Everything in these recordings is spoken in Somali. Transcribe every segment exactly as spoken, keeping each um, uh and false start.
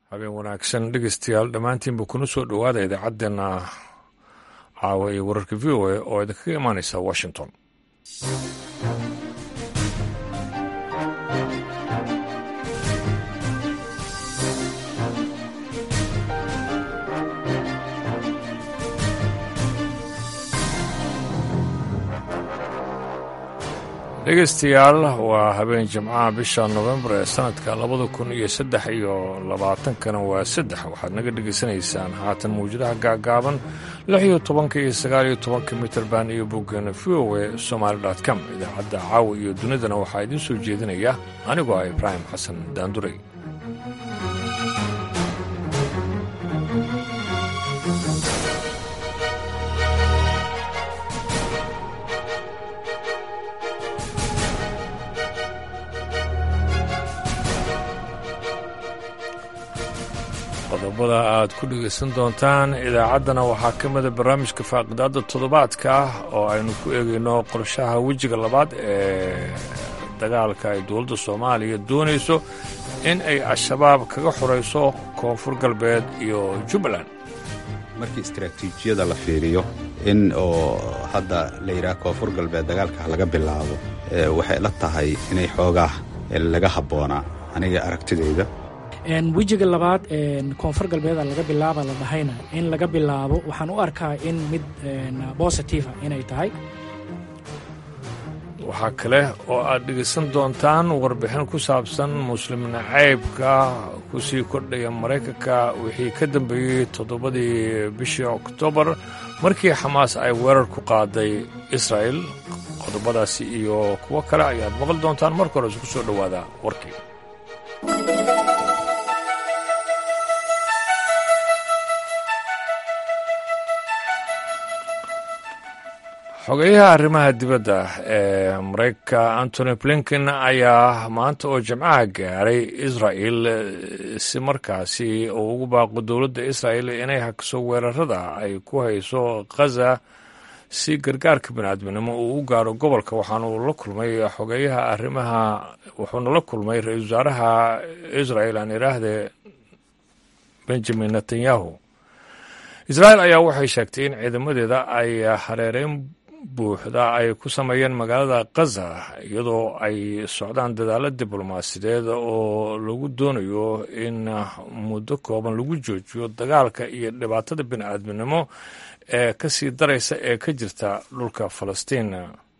habeen wanaagsan dhegeystayaal dhammaantiinba kuna soo dhowaada idaacaddeenna caawa iyo wararka v o a oo idinkaga imaanaysa washington. dhegeystayaal waa habeen jimcaha bisha nofembar ee sanadka labada kun iyo saddex iyo labaatankana waa saddex waxaad naga dhegaysanaysaan haatan mawjadaha gaagaaban lix iyo tobanka iyo sagaal iyo tobanka mitrband iyo boggeena v o a somaali dot com. idaacadda caawa iyo dunidana waxaa idiin soo jeedinaya anigoo ah ibraahim xasan daanduray. qodobada aad ku dhegaysan doontaan idaacaddana waxaa ka mida barnaamijka faaqidaadda toddobaadka ah oo aynu ku eegayno qorshaha wejiga labaad ee dagaalka ay dowladda soomaaliya doonayso in ay al-shabaab kaga xorayso koonfur galbeed iyo jubbaland. markii istaraatiijiyada la fiiriyo in oo hadda la yidhaha koonfur galbeed dagaalka laga bilaabo waxay la tahay inay xoogaa laga habboonaa aniga aragtidayda. wejiga labaad koonfur galbeeda laga bilaaba la dhahayna in laga bilaabo waxaan u arkaa in mid bositifa inay tahay. waxaa kale oo aad dhegaysan doontaan warbixin ku saabsan muslim nacaybka ku sii kordhaya maraykanka wixii ka dambeeyey toddobadii bishii oktoobar markii xamaas ay weerar ku qaaday israa'el. qodobadaasi iyo kuwo kale ayaad maqli doontaan marka hore isku soo dhowaada warkii. xogeyaha arrimaha dibadda ee maraykanka antony blinken ayaa maanta oo jimcaha gaaray israa'el si markaasi uu ugu baaqo dowladda israa'el inay hakiso weerarada ay ku hayso khaza si gargaarka bini'aadminimo uu u gaaro gobolka. waxaana uu la kulmay xogeyaha arrimaha wuxuuna la kulmay ra-iisul wasaaraha israa'el aan idhaahde benjamin netanyahu. israa'el ayaa waxay sheegtay in ciidamadeeda ay hareereen buuxda ay ku sameeyeen magaalada khaza iyadoo ay socdaan dadaalo diblomaasiyadeed oo lagu doonayo in muddo kooban lagu joojiyo dagaalka iyo dhibaatada bini'aadminimo ee ka sii daraysa ee ka jirta dhulka falastiin.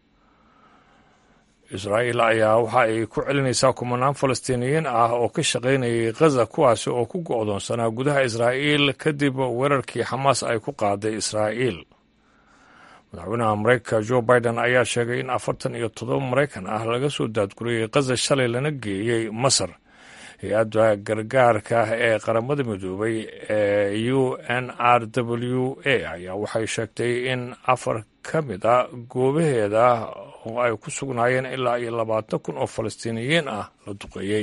israa'el ayaa waxa ay ku celinaysaa kumanaan falastiiniyiin ah oo ka shaqaynayay khaza kuwaasi oo ku go'doonsanaa gudaha israa'il kadib weerarkii xamaas ay ku qaaday israa'il. madaxweynaha maraykanka jo biden ayaa sheegay in afartan iyo toddoba maraykan ah laga soo daadguriyey khaza shalay lana geeyey masar. hay-adda gargaarka ee qaramada midoobay ee u n r w a ayaa waxay sheegtay in afar ka mid a goobaheeda oo ay ku sugnaayeen ilaa iyo labaatan kun oo falastiiniyiin ah la duqeeyey.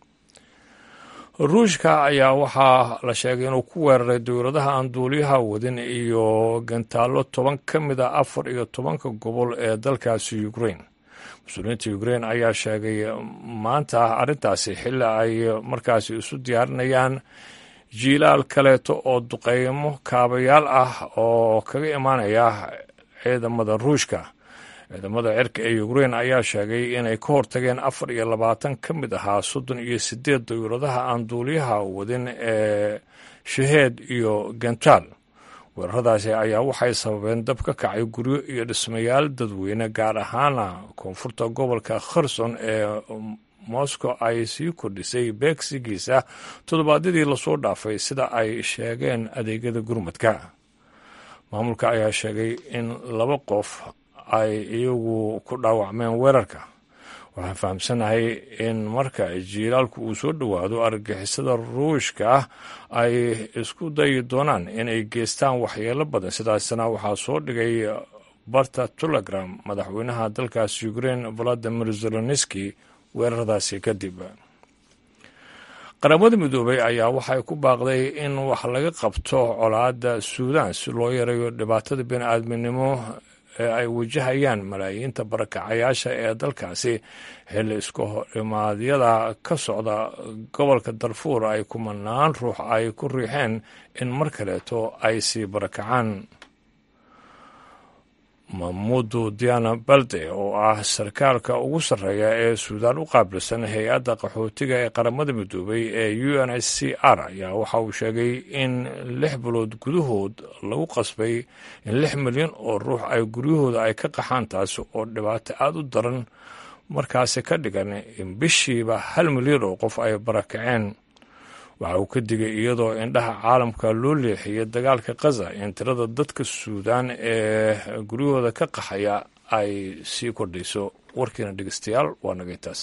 ruushka ayaa waxaa la sheegay inuu ku weeraray dowladaha aan duuliyaha wadin iyo gantaallo toban ka mid a afar iyo tobanka gobol ee dalkaasi ukrain. mas-uuliyiinta ukrain ayaa sheegay maanta arrintaasi xilli ay markaasi isu diyaarinayaan jiilaal kaleeto oo duqeymo kaabayaal ah oo kaga imaanaya ciidamada ruushka. ciidamada cirka ee ukrain ayaa sheegay inay ka hortageen afar iyo labaatan ka mid ahaa soddon iyo siddeed dowladaha aan duuliyaha wadin ee shaheed iyo gantaal. weeraradaasi ayaa waxay sababeen dab ka kacay guryo iyo dhismayaal dadweyne gaar ahaana koonfurta gobolka kherson ee moscow ay sii kordhisay beegsigiisa toddobaadyadii lasoo dhaafay sida ay sheegeen adeegyada gurmadka. maamulka ayaa sheegay in laba qof ay iyagu ku dhaawacmeen weerarka. waxaan fahamsanahay in marka jiilaalku uu soo dhowaado argagixisada ruushka ah ay isku dayi doonaan inay geystaan waxyeelo badan. sidaasna waxaa soo dhigay barta telegram madaxweynaha dalkaasi ukrain valadimir zelenski weeraradaasi kadib. qaramada midoobay ayaa waxay ku baaqday in wax laga qabto colaadda suudaan si loo yareeyo dhibaatada bini'aadminimo ee ay wajahayaan malaayiinta barakacayaasha ee dalkaasi xilli isku horimaadyada ka socda gobolka darfuur ay kumanaan ruux ay ku riixeen in mar kaleeto ay sii barakacaan. mahmuudu diana balde oo ah sarkaalka ugu sarreeya ee suudaan u qaabilsan hay-adda qaxootiga ee qaramada midoobay ee u n h c r ayaa waxa uu sheegay in lix bilood gudahood lagu qasbay in lix milyan oo ruux ay guryahooda ay ka qaxaan, taasi oo dhibaato aada u daran markaasi ka dhigan in bishiiba hal milyan oo qof ay barakaceen. waxa uu ka digay iyadoo indhaha caalamka loo leexiyay dagaalka khaza in tirada dadka suudaan ee guryahooda ka qaxaya ay sii kordhayso. warkiina dhegeystayaal waa nagay taas.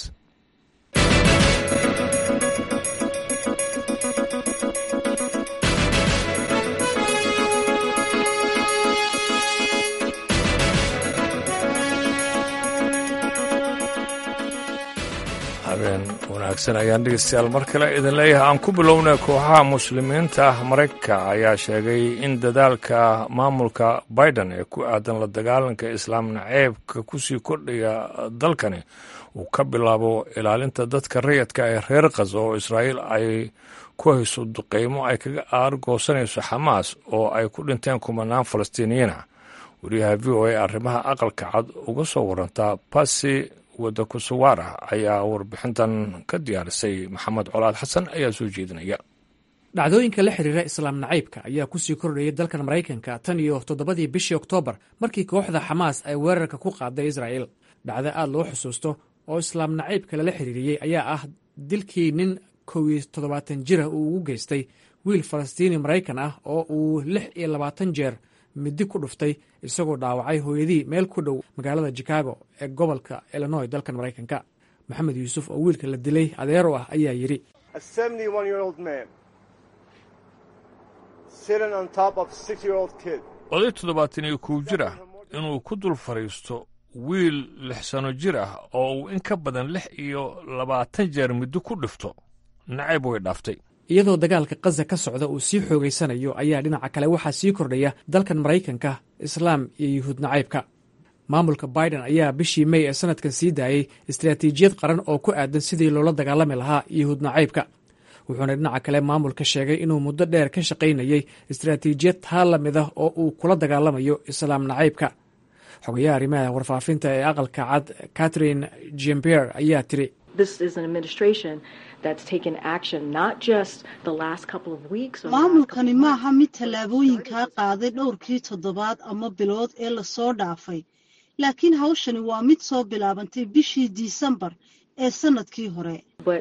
habeen wanaagsan ayaan dhegeystayaal mar kale idin leeyahay. aan ku bilownay kooxaha muslimiinta maraykanka ayaa sheegay in dadaalka maamulka biden ee ku aadan la dagaalanka islaam naceebka kusii kordhaya dalkani uu ka bilaabo ilaalinta dadka rayidka ee reer khaza oo israa'iil ay ku hayso duqeymo ay kaga aargoosanayso xamaas oo ay ku dhinteen kumanaan falastiiniyiina. wariyaha v o a arrimaha aqalka cad uga soo warantaa basi wadda kusuwaara ayaa warbixintan ka diyaarisay. maxamed colaad xasan ayaa soo jeedinaya. dhacdooyinka la xiriira islaam nacaybka ayaa kusii kordhayay dalkan maraykanka tan iyo toddobadii bishii oktoobar markii kooxda xamaas ay weerarka ku qaaday israa'iil. dhacdo aad loo xusuusto oo islaam nacaybka lala xiriiriyey ayaa ah dilkii nin kow iyo toddobaatan jira uu ugu geystay wiil falastiini maraykan ah oo uu lix iyo labaatan jeer midi ku dhuftay isagoo dhaawacay hooyadii meel ku dhow magaalada chicago ee gobolka illinois dalkan maraykanka. maxamed yuusuf oo wiilka la dilay adeer u ah ayaa yidhi oday toddobaatan iyo kow jir ah inuu ku dul fadhiisto wiil lix sano jir ah oo uu in ka badan lix iyo labaatan jeer middo ku dhifto nacayb way dhaaftay. iyadoo dagaalka khaza ka socda uu sii xoogaysanayo ayaa dhinaca kale waxaa sii kordhaya dalkan maraykanka islaam iyo yuhuud nacaybka. maamulka biden ayaa bishii mey ee sanadkan sii daayey istaraatiijiyad qaran oo ku aadan sidii loola dagaalami lahaa yuhuud nacaybka. wuxuuna dhinaca kale maamulka sheegay inuu muddo dheer ka shaqaynayey istaraatiijiyad taa la mid ah oo uu kula dagaalamayo islaam nacaybka. xogayaha arrimaha warfaafinta ee aqalka cad catherine jempier ayaa tiri maamulkani maaha mid tallaabooyinkaa qaaday dhowrkii toddobaad ama bilood ee lasoo dhaafay, laakiin hawshani waa mid soo bilaabantay bishii disembar ee sanadkii hore.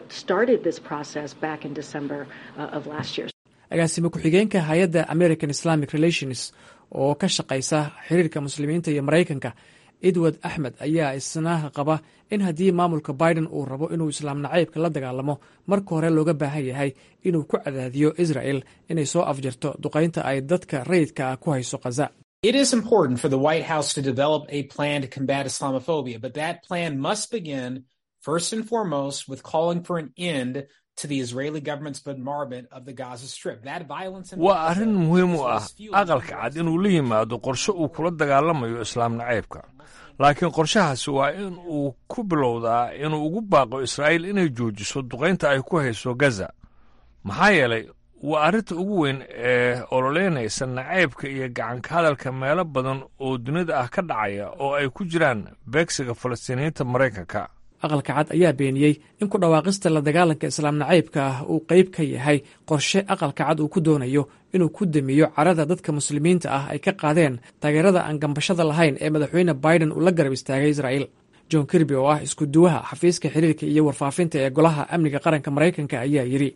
agaasime ku-xigeenka hay-adda american islamic relations oo ka shaqaysa xiriirka muslimiinta iyo maraykanka edward axmed ayaa isna qaba in haddii maamulka biden uu rabo inuu islaam nacaybka la dagaalamo marka hore looga baahan yahay inuu ku cadaadiyo israel inay soo afjarto duqaynta ay dadka rayidka ah ku hayso khaza. It is important for the White House to develop a plan to combat Islamophobia, but that plan must begin first and foremost with calling for an end to the Israeli government's bombardment of the Gaza Strip. That violence and waa arrin muhiim u ah aqalka cad inuu la yimaado qorshe uu kula dagaalamayo islaam nacaybka, laakiin qorshahaasi waa in uu ku bilowdaa inuu ugu baaqo israa'iil inay joojiso duqaynta ay ku hayso gaza. maxaa yeelay waa arrinta ugu weyn ee ololeynaysa nacaybka iyo gacanka hadalka meelo badan oo dunida ah ka dhacaya oo ay ku jiraan beegsiga falastiiniyiinta maraykanka. aqalka cad ayaa beeniyey in ku dhawaaqista la dagaalanka islaam nacaybka ah uu qayb ka yahay qorshe aqalka cad uu ku doonayo inuu ku damiyo carada dadka muslimiinta ah ay ka qaadeen taageerada aan gambashada lahayn ee madaxweyne biden uu la garab istaagay israa'iil. john kirby oo ah isku duwaha xafiiska xiriirka iyo warfaafinta ee golaha amniga qaranka maraykanka ayaa yidhi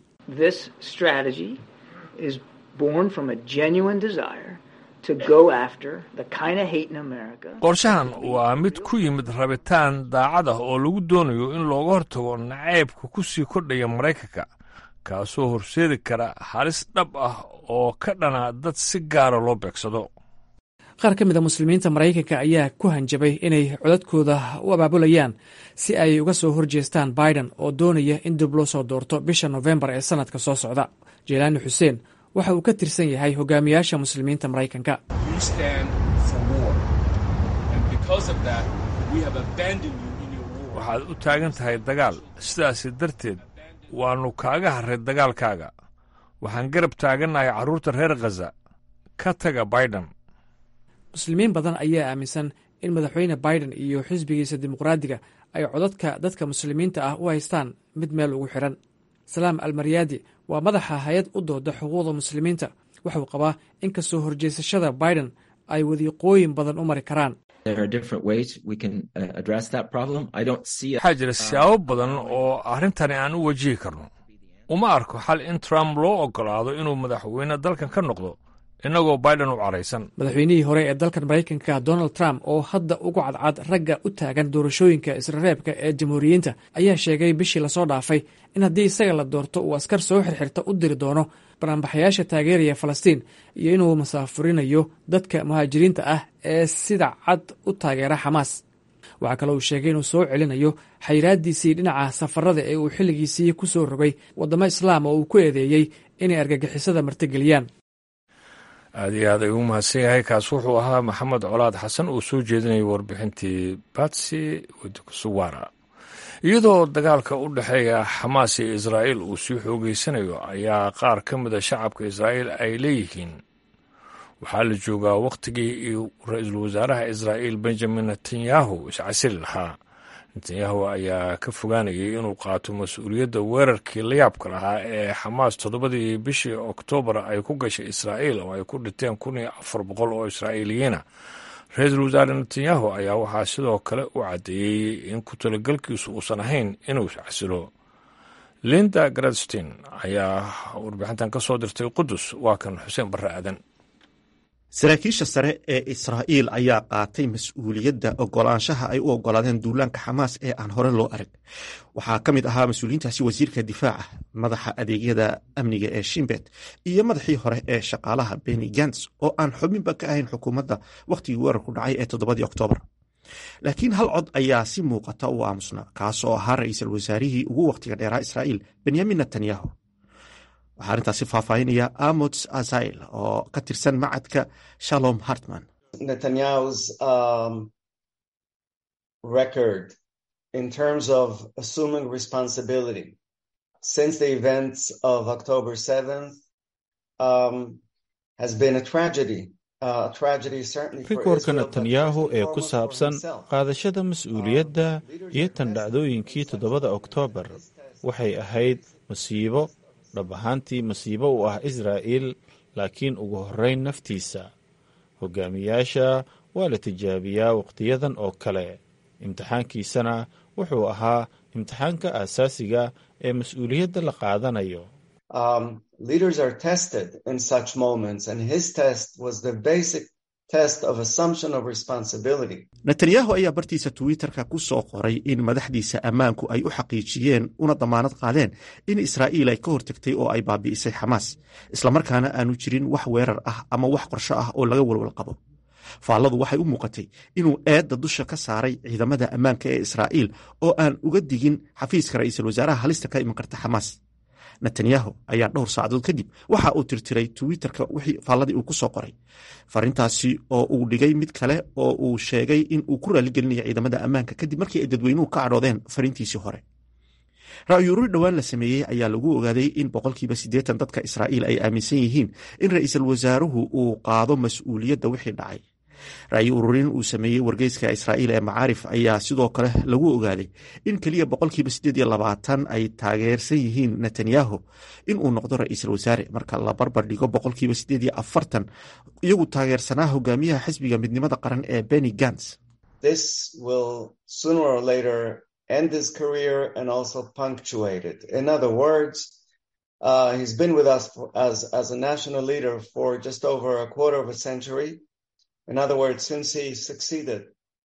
qorshahan waa mid ku yimid rabitaan daacad ah oo lagu doonayo in looga hortago nacaybka ku sii kordhaya maraykanka, kaasoo horseedi kara halis dhab ah oo ka dhana dad si gaara loo beegsado. qaar ka mid a muslimiinta maraykanka ayaa ku hanjabay inay codadkooda u abaabulayaan si ay uga soo horjeestaan biden oo doonaya in dib loo soo doorto bisha nofembar ee sanadka soo socda. jelaani xuseen waxa uu ka tirsan yahay hogaamiyaasha muslimiinta maraykanka. waxaad u taagan tahay dagaal, sidaasi darteed waannu kaaga harray dagaalkaaga. waxaan garab taagannahay carruurta reer khaza. ka taga biden. muslimiin badan ayaa aaminsan in madaxweyne biden iyo xisbigiisa dimuqraadiga ay codadka dadka muslimiinta ah u haystaan mid meel ugu xidhan. salaam almaryaadi waa madaxa hay-ad u dooda xuquuqda muslimiinta. wuxuu qabaa in kastoo horjeesashada biden ay wadiiqooyin badan u mari karaan. waxaa jira siyaabo badan oo arrintani aan u wajihi karno. uma arko xal in trump loo oggolaado inuu madaxweyne dalkan ka noqdo innagoo biden u caraysan. madaxweynihii hore ee dalkan maraykanka donald trump oo hadda ugu cadcad ragga u taagan doorashooyinka israreebka ee jamhuuriyiinta ayaa sheegay bishii lasoo dhaafay in haddii isaga la doorto uu askar soo xirxirta u diri doono banaanbaxayaasha taageeraya falastiin iyo inuu masaafurinayo dadka muhaajiriinta ah ee sida cad u taageera xamaas. waxaa kale uu sheegay inuu soo celinayo xayiraaddiisii dhinaca safarada ee uu xilligiisii ku soo rogay waddamo islaam oo uu ku eedeeyey inay argagixisada martigeliyaan. aad iyo aad ayuu mahadsan yahay. kaas wuxuu ahaa maxamed colaad xasan uu soo jeedinayay warbixintii batsi wadikusuwara. iyadoo dagaalka u dhexeeya xamaas iyo israa'iil uu sii xoogeysanayo ayaa qaar ka mida shacabka israa'iil ay leeyihiin waxaa la joogaa wakhtigii uu ra-iisul wasaaraha israa'iil benjamin netanyahu iscasili lahaa. netanyahu ayaa ka fogaanayay inuu qaato mas-uuliyadda weerarkii layaabka lahaa ee xamaas toddobadii bishii oktoobar ay ku gashay israa'iil oo ay ku dhinteen kun iyo afar boqol oo israa'iiliyiina. ra-iisul wasaare netanyahu ayaa waxaa sidoo kale u caddeeyey in ku talagalkiisu uusan ahayn inuu iscasilo. linda gradstein ayaa warbixintan ka soo dirtay qudus. waa kan xuseen barre aadan. saraakiisha sare ee israa'iil ayaa qaatay mas-uuliyadda oggolaanshaha ay u oggolaadeen duulaanka xamaas ee aan hore loo arag. waxaa ka mid ahaa mas-uuliyiintaasi wasiirka difaaca, madaxa adeegyada amniga ee shimbet iyo madaxii hore ee shaqaalaha beni gants oo aan xubinba ka ahayn xukuumadda wakhtigii weerarku dhacay ee toddobadii oktoobar. laakiin hal cod ayaa si muuqata u aamusnaa, kaas oo ahaa ra-iisul wasaarihii ugu wakhtiga dheeraa israa'iil benyamin netanyahu. waxaa arrintaasi faahfaahinaya amots azail oo ka tirsan macadka shalom hartman. Netanyahu's um, record in terms of assuming responsibility since the events of October seventh um, has been a tragedy. Uh, a tragedy certainly for rikoorka netanyahu ee ku saabsan qaadashada mas-uuliyadda iyo tan dhacdooyinkii toddobada oktoobar waxay ahayd masiibo, dhab ahaantii masiibo u ah israa'iil, laakiin ugu horrayn naftiisa. hogaamiyaasha waa la tijaabiyaa wakhtiyadan oo kale. imtixaankiisana wuxuu ahaa imtixaanka aasaasiga ee mas-uuliyadda la qaadanayo. Um, leaders are tested in such moments, and his test was the basic test of assumption of responsibility. netanyahu ayaa bartiisa twitterka ku soo qoray in madaxdiisa ammaanku ay u xaqiijiyeen una damaanad qaadeen in israa'iil ay ka hortagtay oo ay baabi'isay xamaas, islamarkaana aanu jirin wax weerar ah ama wax qorsho ah oo laga walwal qabo. faalladu waxay u muuqatay inuu eedda dusha ka saaray ciidamada ammaanka ee israa'iil oo aan uga digin xafiiska ra'iisul wasaaraha halista ka iman karta xamaas. netanyahu ayaa dhowr saacadood kadib waxa uu tirtiray twitterka wixii faalladii uu ku soo qoray. farintaasi oo uu dhigay mid kale oo uu sheegay in uu ku raaligelinayo ciidamada ammaanka kadib markii ay dadweynuhu ka cadhoodeen fariintiisii hore. ra'yuururi dhowaan la sameeyey ayaa lagu ogaaday in boqolkiiba siddeetan dadka israa'iil ay aaminsan yihiin in ra'iisul wasaaruhu uu qaado mas-uuliyadda wixii dhacay. ra'yi ururin uu sameeyey wargeyska israa'iil ee macaarif ayaa sidoo kale lagu ogaaday in keliya boqolkiiba siddeed iyo labaatan ay taageersan yihiin netanyahu in uu noqdo ra'iisul wasaare, marka la barbar dhigo boqolkiiba siddeed iyo afartan iyagu taageersanaa hogaamiyaha xisbiga midnimada qaran ee beni gants. This will sooner or later end his career and also punctuate it. In other words, uh, he's been with us for, as, as a national leader for just over a quarter of a century. In other words, since he succeeded,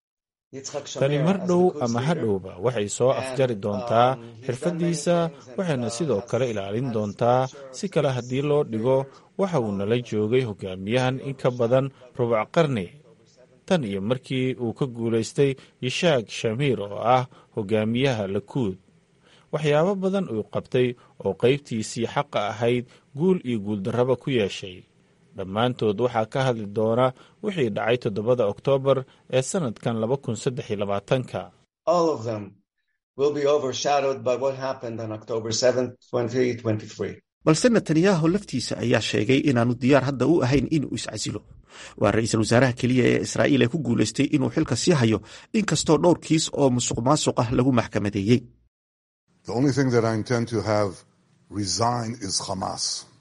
tani mar dhow ama ha dhowba waxay soo afjari doontaa xirfaddiisa, waxayna sidoo kale ilaalin doontaa. si kale haddii loo dhigo, waxa uu nala joogay hogaamiyahan in ka badan rubuc qarni, tan iyo markii uu ka guulaystay yishaak shamiir oo ah hogaamiyaha lakuud. waxyaabo badan uu qabtay oo qaybtiisii xaqa ahayd guul iyo guuldarraba ku yeeshay. dhammaantood waxaa ka hadli doona wixii dhacay toddobada oktoobar ee sannadkan laba kun saddex iyo labaatanka. All of them will be overshadowed by what happened on October seventh, twenty twenty-three. balse netanyahu laftiisa ayaa sheegay inaanu diyaar hadda u ahayn inuu iscasilo. waa ra-iisul wasaaraha keliya ee israa'iil ee ku guulaystay inuu xilka sii hayo inkastoo dhowr kiis oo musuq maasuq ah lagu maxkamadeeyey. The only thing that I intend to have resign is Hamas.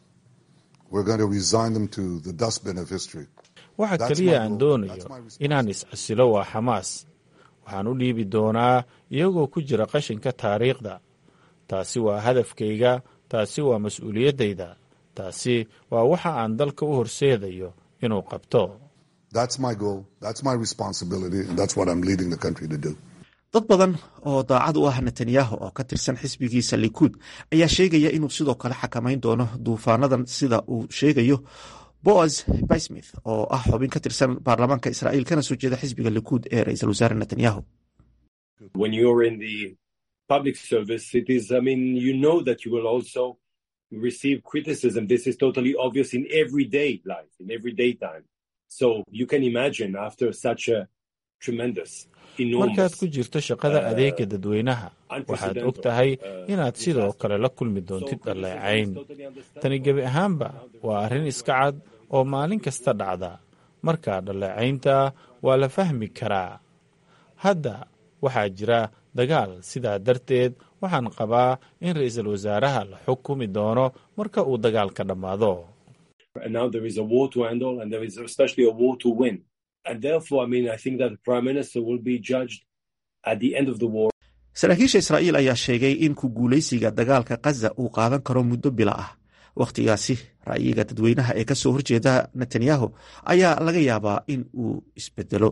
We're going to resign them to the dustbin of history. waxa keliya aan doonayo inaan iscasilo waa xamaas. waxaan u dhiibi doonaa iyagoo ku jira qashinka taariikhda. taasi waa hadafkayga, taasi waa mas-uuliyaddayda, taasi waa waxa aan dalka u horseedayo inuu qabto. That's my goal, that's my responsibility, and that's what I'm leading the country to do. dad badan oo daacad u ah netanyahu oo ka tirsan xisbigiisa likuud ayaa sheegaya inuu sidoo kale xakamayn doono duufaanadan sida uu sheegayo Boaz Baysmith oo ah xubin ka tirsan baarlamaanka Israa'iil kana soo jeeda xisbiga likuud ee ra-iisul wasaare Netanyahu. When you're in the public service, it is, I mean, you know that you will also receive criticism. This is totally obvious in everyday life, in everyday time. So you can imagine after such a tremendous, enormous... markaad ku jirto shaqada adeega dadweynaha waxaad og tahay inaad sidoo kale la kulmi doontid dhaleecayn. tani gebi ahaanba waa arrin iska cad oo maalin kasta dhacda. markaa dhaleecaynta waa la fahmi karaa. hadda waxaa jira dagaal, sidaa darteed waxaan qabaa in ra-iisul wasaaraha la xukumi doono marka uu dagaalka dhammaado. Now there is a war to handle and there is especially a war to win. And therefore, I mean, I think that the Prime Minister will be judged at the end of the war. saraakiisha Israa'iil ayaa sheegay in ku guulaysiga dagaalka Gaza uu qaadan karo muddo bila ah. waqtigaasi ra'yiga dadweynaha ee ka soo horjeeda Netanyahu ayaa laga yaabaa in uu isbedelo.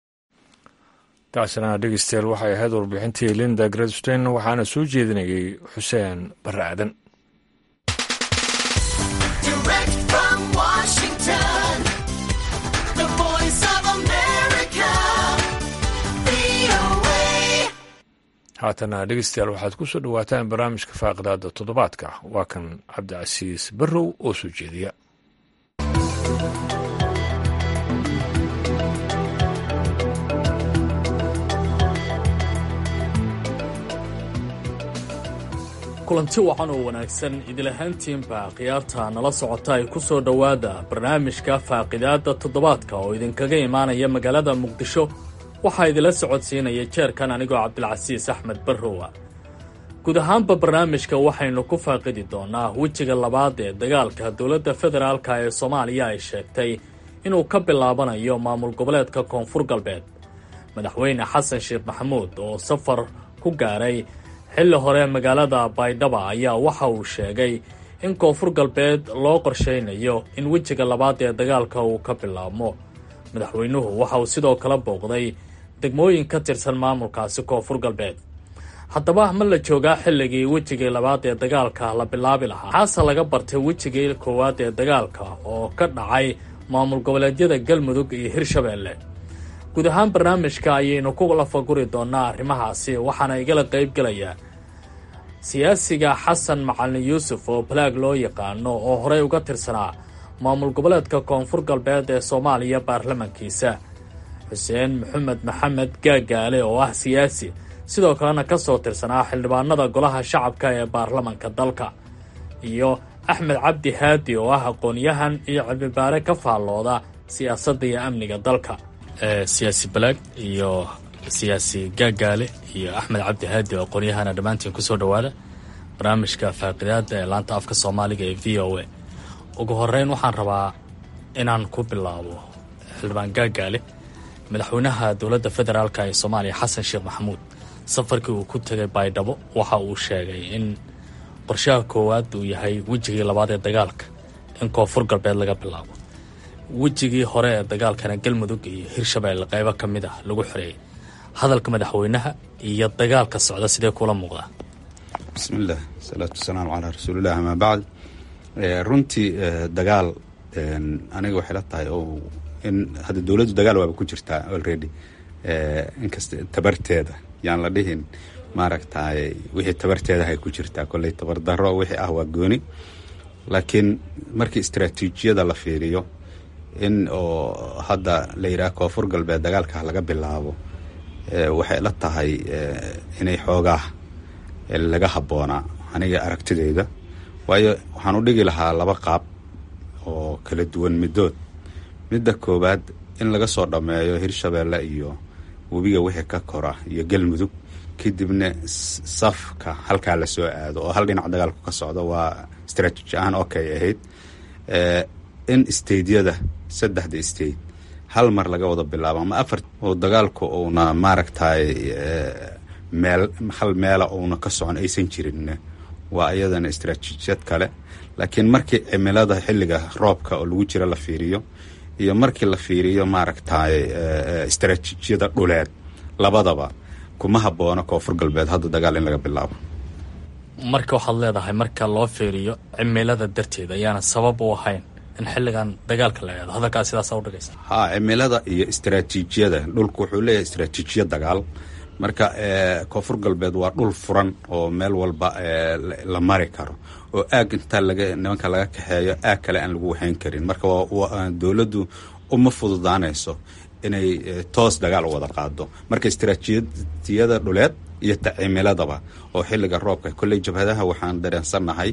taasina dhegeystayaal waxay ahayd warbixintii Linda Gradstein waxaana soo jeedinayay Xuseen Barre Aadan. haatana dhegeystayaal waxaad ku soo dhawaataan barnaamijka faaqidaada toddobaadka. waa kan Cabdicasiis Barrow oo soo jeediya. kulanti wacan oo wanaagsan idil ahaantiinba khiyaarta nala socota ay ku soo dhowaada barnaamijka faaqidaada toddobaadka oo idinkaga imaanaya magaalada muqdisho. waxaa idila socodsiinaya jeerkan anigoo Cabdilcasiis Axmed Barrowa. guud ahaanba barnaamijka waxaynu ku faaqidi doonaa wejiga labaad ee dagaalka dowladda federaalka ee Soomaaliya ay sheegtay inuu ka bilaabanayo maamul goboleedka Koonfur Galbeed. madaxweyne Xasan Sheekh Maxamuud oo safar ku gaaray xilli hore magaalada Baydhabo ayaa waxa uu sheegay in Koonfur Galbeed loo qorsheynayo in wejiga labaad ee dagaalka uu ka bilaabmo. madaxweynuhu waxa uu sidoo kale booqday degmooyin ka tirsan maamulkaasi Koonfur Galbeed. haddaba ma la joogaa xilligii wejigii labaad ee dagaalka la bilaabi lahaa? xaasa laga bartay wejigii koowaad ee dagaalka oo ka dhacay maamul goboleedyada Galmudug iyo Hirshabeelle. guud ahaan barnaamijka ayaynu ku lafaguri doonaa arrimahaasi waxaana igala qayb galaya siyaasiga Xasan Macalin Yuusuf oo Balaag loo yaqaano oo horey uga tirsanaa maamul goboleedka Koonfur Galbeed ee Soomaaliya baarlamankiisa. Xuseen Maxamed Maxamed Gaagaale oo ah siyaasi sidoo kalena ka soo tirsanaa xildhibaanada golaha shacabka ee baarlamanka dalka, iyo Axmed Cabdi Haadi oo ah aqoon-yahan iyo cilmi-baare ka faallooda siyaasadda iyo amniga dalka. siyaasi Balaag iyo siyaasi Gaagaale iyo Axmed Cabdi Haadi oo aqoon-yahana dhammaantiin ku soo dhowaada barnaamijka faaqidaada ee laanta afka Soomaaliga ee V O A. ugu horeyn waxaan rabaa inaan ku bilaabo xildhibaan Gaagaale. madaxweynaha dowladda federaalka ee Soomaaliya Xasan Sheekh Maxamuud safarkii uu ku tagay Baydhabo waxa uu sheegay in qorshaha koowaad uu yahay wejigii labaad ee dagaalka in Koonfur Galbeed laga bilaabo. wejigii hore ee dagaalkana Galmudug iyo Hirshabeelle qaybo ka mid ah lagu xoreeyay. hadalka madaxweynaha iyo dagaalka socda sidee kula muuqdaa? bismillaah salaatu wasalaamu calaa rasuulillaah amaa bacd. runtii dagaal aniga waxay la tahay oo in hadda dowladdu dagaal waaba ku jirtaa already. inkasta tabarteeda yaan la dhihin maaragtay wixii tabarteeda hay ku jirtaa kolley tabardaro wixii ah waa gooni. laakiin markii istaraatiijiyada la fiiriyo in oo hadda la yidhaha koonfur galbeed dagaalka laga bilaabo waxay la tahay inay xoogaa laga habboonaa aniga aragtideyda, waayo waxaan u dhigi lahaa laba qaab oo kala duwan middood. midda koowaad in laga soo dhammeeyo hirshabeelle iyo webiga wixii ka kora iyo galmudug, kadibna safka halkaa la soo aado oo hal dhinac dagaalku ka socdo waa istaraatiiji ahaan okay ahayd. in stadeyada saddexda state hal mar laga wada bilaabo ama afar oo dagaalku uuna maaragtay meel hal meela uuna ka socon aysan jirin waa iyadana istaraatiijiyad kale. laakiin markii cimilada xilliga roobka oo lagu jira la fiiriyo iyo markii la fiiriyo maaragtay istaraatiijiyada dhuleed, labadaba kuma habboona koonfur galbeed hadda dagaal in laga bilaabo. marka waxaad leedahay marka loo fiiriyo cimilada darteed ayaana sabab u ahayn in xilligan dagaalka la aado, hadalkaas sidaasa u dhigaysa? ha cimilada iyo istaraatiijiyada dhulku wuxuu leeyahay istaraatiijiyad dagaal. marka koonfur galbeed waa dhul furan oo meel walba la mari karo oo aag intaa laga nimanka laga kaxeeyo aag kale aan lagu waxayn karin. marka dowladdu uma fududaanayso inay toos dagaal u wada qaado. marka istaraatiijiyada dhuleed iyo cimiladaba oo xilliga roobka kolley jabhadaha waxaan dareensannahay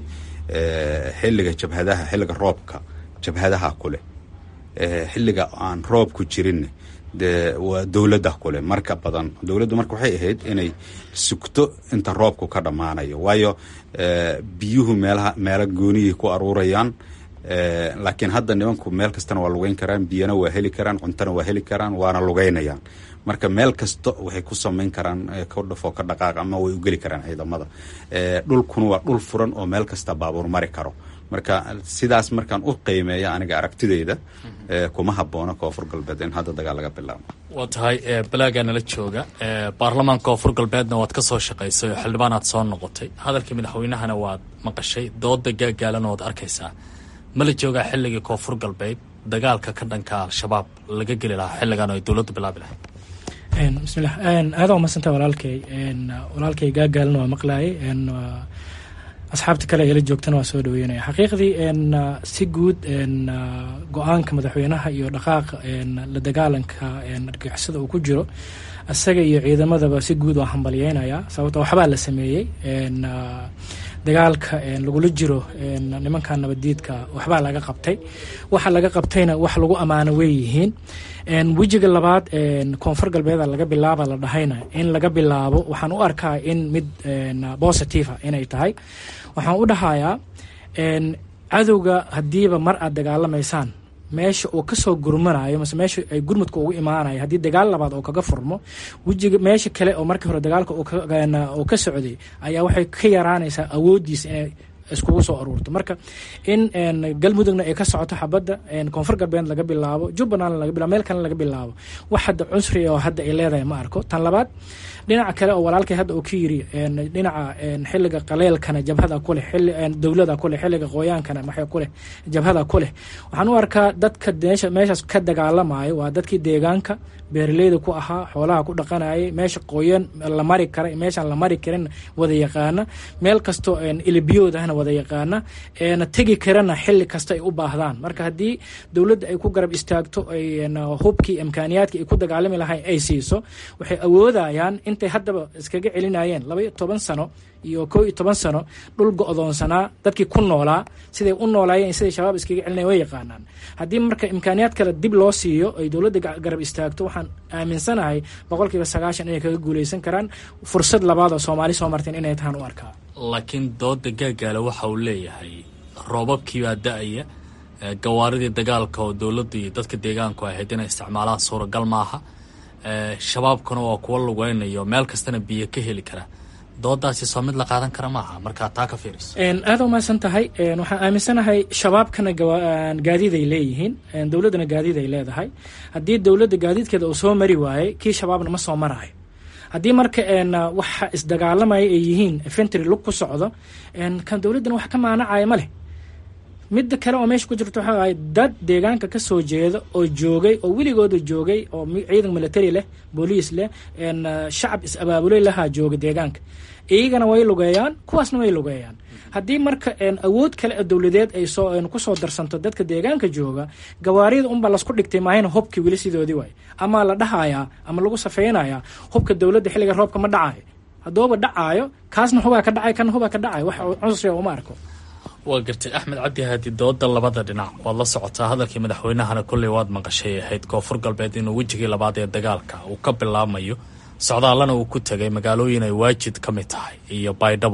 xilliga jabhadaha xilliga roobka jabhadaha kule xilliga aan roobku jirin de waa dowladda kule marka badan. dowladdu marka waxay ahayd inay sugto inta roobku ka dhammaanayo, waayo biyuhu meelaha meelo gooniyay ku aruurayaan. laakiin hadda nimanku meel kastana waa lugeyn karaan, biyana waa heli karaan, cuntana waa heli karaan, waana lugeynayaan. marka meel kasta waxay ku samayn karaan ka dhafo ka dhaqaaq ama way u geli karaan ciidamada. dhulkuna waa dhul furan oo meel kasta baabuur mari karo. marka sidaas markaan u qiimeeya aniga aragtideyda kuma habboona koonfur galbeed in hadda dagaal laga bilaabo. waa tahay balaagaa nala jooga baarlamaanka koonfur galbeedna waad ka soo shaqaysay oo xildhibaanaad soo noqotay, hadalkii madaxweynahana waad maqashay, dooda gaagaalana waad arkaysaa. ma la joogaa xilligii koonfur galbeed dagaalka ka dhanka al-shabaab laga geli lahaa xilligan oo ay dowladdu bilaabi lahayd? bismillah aada umadsanta walaalkay walaalkay gaagaalana waa maqlaayay, asxaabta kale ee la joogtana waa soo dhaweynaya. xaqiiqdii si guud go-aanka madaxweynaha iyo dhaqaaqa la dagaalanka argagixisada uu ku jiro isaga iyo ciidamadaba si guud waa hambalyeynaya, sababto waxbaa la sameeyey. dagaalka lagula jiro nimanka nabaddiidka waxbaa laga qabtay, waxa laga qabtayna wax lagu ammaano wey yihiin. wejiga labaad koonfur galbeeda laga bilaaba la dhahayna in laga bilaabo waxaan u arkaa in mid positiva inay tahay. waxaan u dhahayaa cadowga haddiiba mar aad dagaalamaysaan meesha uu kasoo gurmanayo mase meesha ay gurmudka ugu imaanayo haddii dagaal labaad oo kaga furmo wejiga meesha kale oo markii hore dagaalka uu ka socday ayaa waxay ka yaraanaysaa awooddiisa inay iskugu soo aruurto. marka in galmudugna ay ka socoto xabadda, koonfur galbeed laga bilaabo, jubbaland laga bilabo, meel kale laga bilaabo, wax hadda cunsri oo hadda ay leedahay ma arko. tan labaad dhinaca kale oo walaalkay hadda uu ka yiri dhinaca xilliga qaleelkana jabhada ku leh, dowlada ku leh, xilliga qoyaankana maxay ku leh, jabhada ku leh. waxaan u arkaa dadka meeshaas ka dagaalamayo waa dadkii deegaanka beeraleyda ku ahaa, xoolaha ku dhaqanayay, meesha qoyan la mari kara, meeshaan la mari karin wada yaqaana, meel kastoo ilbiyoodahna wada yaqaana, na tegi karana xilli kasta ay u baahdaan. marka haddii dowladda ay ku garab istaagto ay hubkii imkaaniyaadkii ay ku dagaalami lahayn ay siiso, waxay awoodayaan intay haddaba iskaga celinayeen laba iyo toban sano iyo kow iyo toban sano dhul go-doonsanaa dadkii ku noolaa siday u noolaayeen siday shabaab iskaga celinayen way yaqaanaan. haddii marka imkaaniyaad kale dib loo siiyo ay dowladda garab istaagto waxaan aaminsanahay boqolkiiba sagaashan inay kaga guuleysan karaan. fursad labaad oo soomaali soo marteen inay tahaan u arkaa. laakiin dooda gaagaala waxa uu leeyahay roobabkiibaa da-aya, gawaaridii dagaalka oo dowladda iyo dadka deegaanku ahayd inay isticmaalaan suuragal maaha, shabaabkuna waa kuwa lugeynayo meel kastana biyo ka heli kara. doodaasi soo mid la qaadan kara maaha markaa taa ka fiiriso? aada umaasan tahay. waxaan aaminsanahay shabaabkana gaadiid ay leeyihiin, dowladdana gaadiid ay leedahay. haddii dowladda gaadiidkeeda uu soo mari waayey kii shabaabna ma soo marayo. haddii marka waxa isdagaalamaya ay yihiin infantry lug ku socdo, kan dowladdana wax ka maanacaya ma leh. midda kale oo meesha ku jirto waxaa ahay dad deegaanka ka soo jeeda oo joogay oo weligooda joogay oo ciidan military leh, booliis leh, shacab is-abaabulay lahaa jooga deegaanka, iyagana way lugeeyaan, kuwaasna way lugeeyaan. haddii marka awood kale oo dowladeed ay soo kusoo darsanto dadka deegaanka jooga gawaarida unbaa lasku dhigtay maahayna hubkii weli sidoodii waay ama la dhahayaa ama lagu safeynayaa hubka dowladda xilliga roobka ma dhacayo haddooba dhacaayo kaasna hubaa ka dhacay kana hubaa ka dhacay wax cusriga uma arko waa gartay axmed cabdi haadi dooda labada dhinac waad la socotaa hadalkii madaxweynahana kolley waad maqashay ahayd koonfur galbeed inuu wejigii labaad ee dagaalka uu ka bilaabmayo socdaallana uu ku tegay magaalooyin ay waajid ka mid tahay iyo baydhabo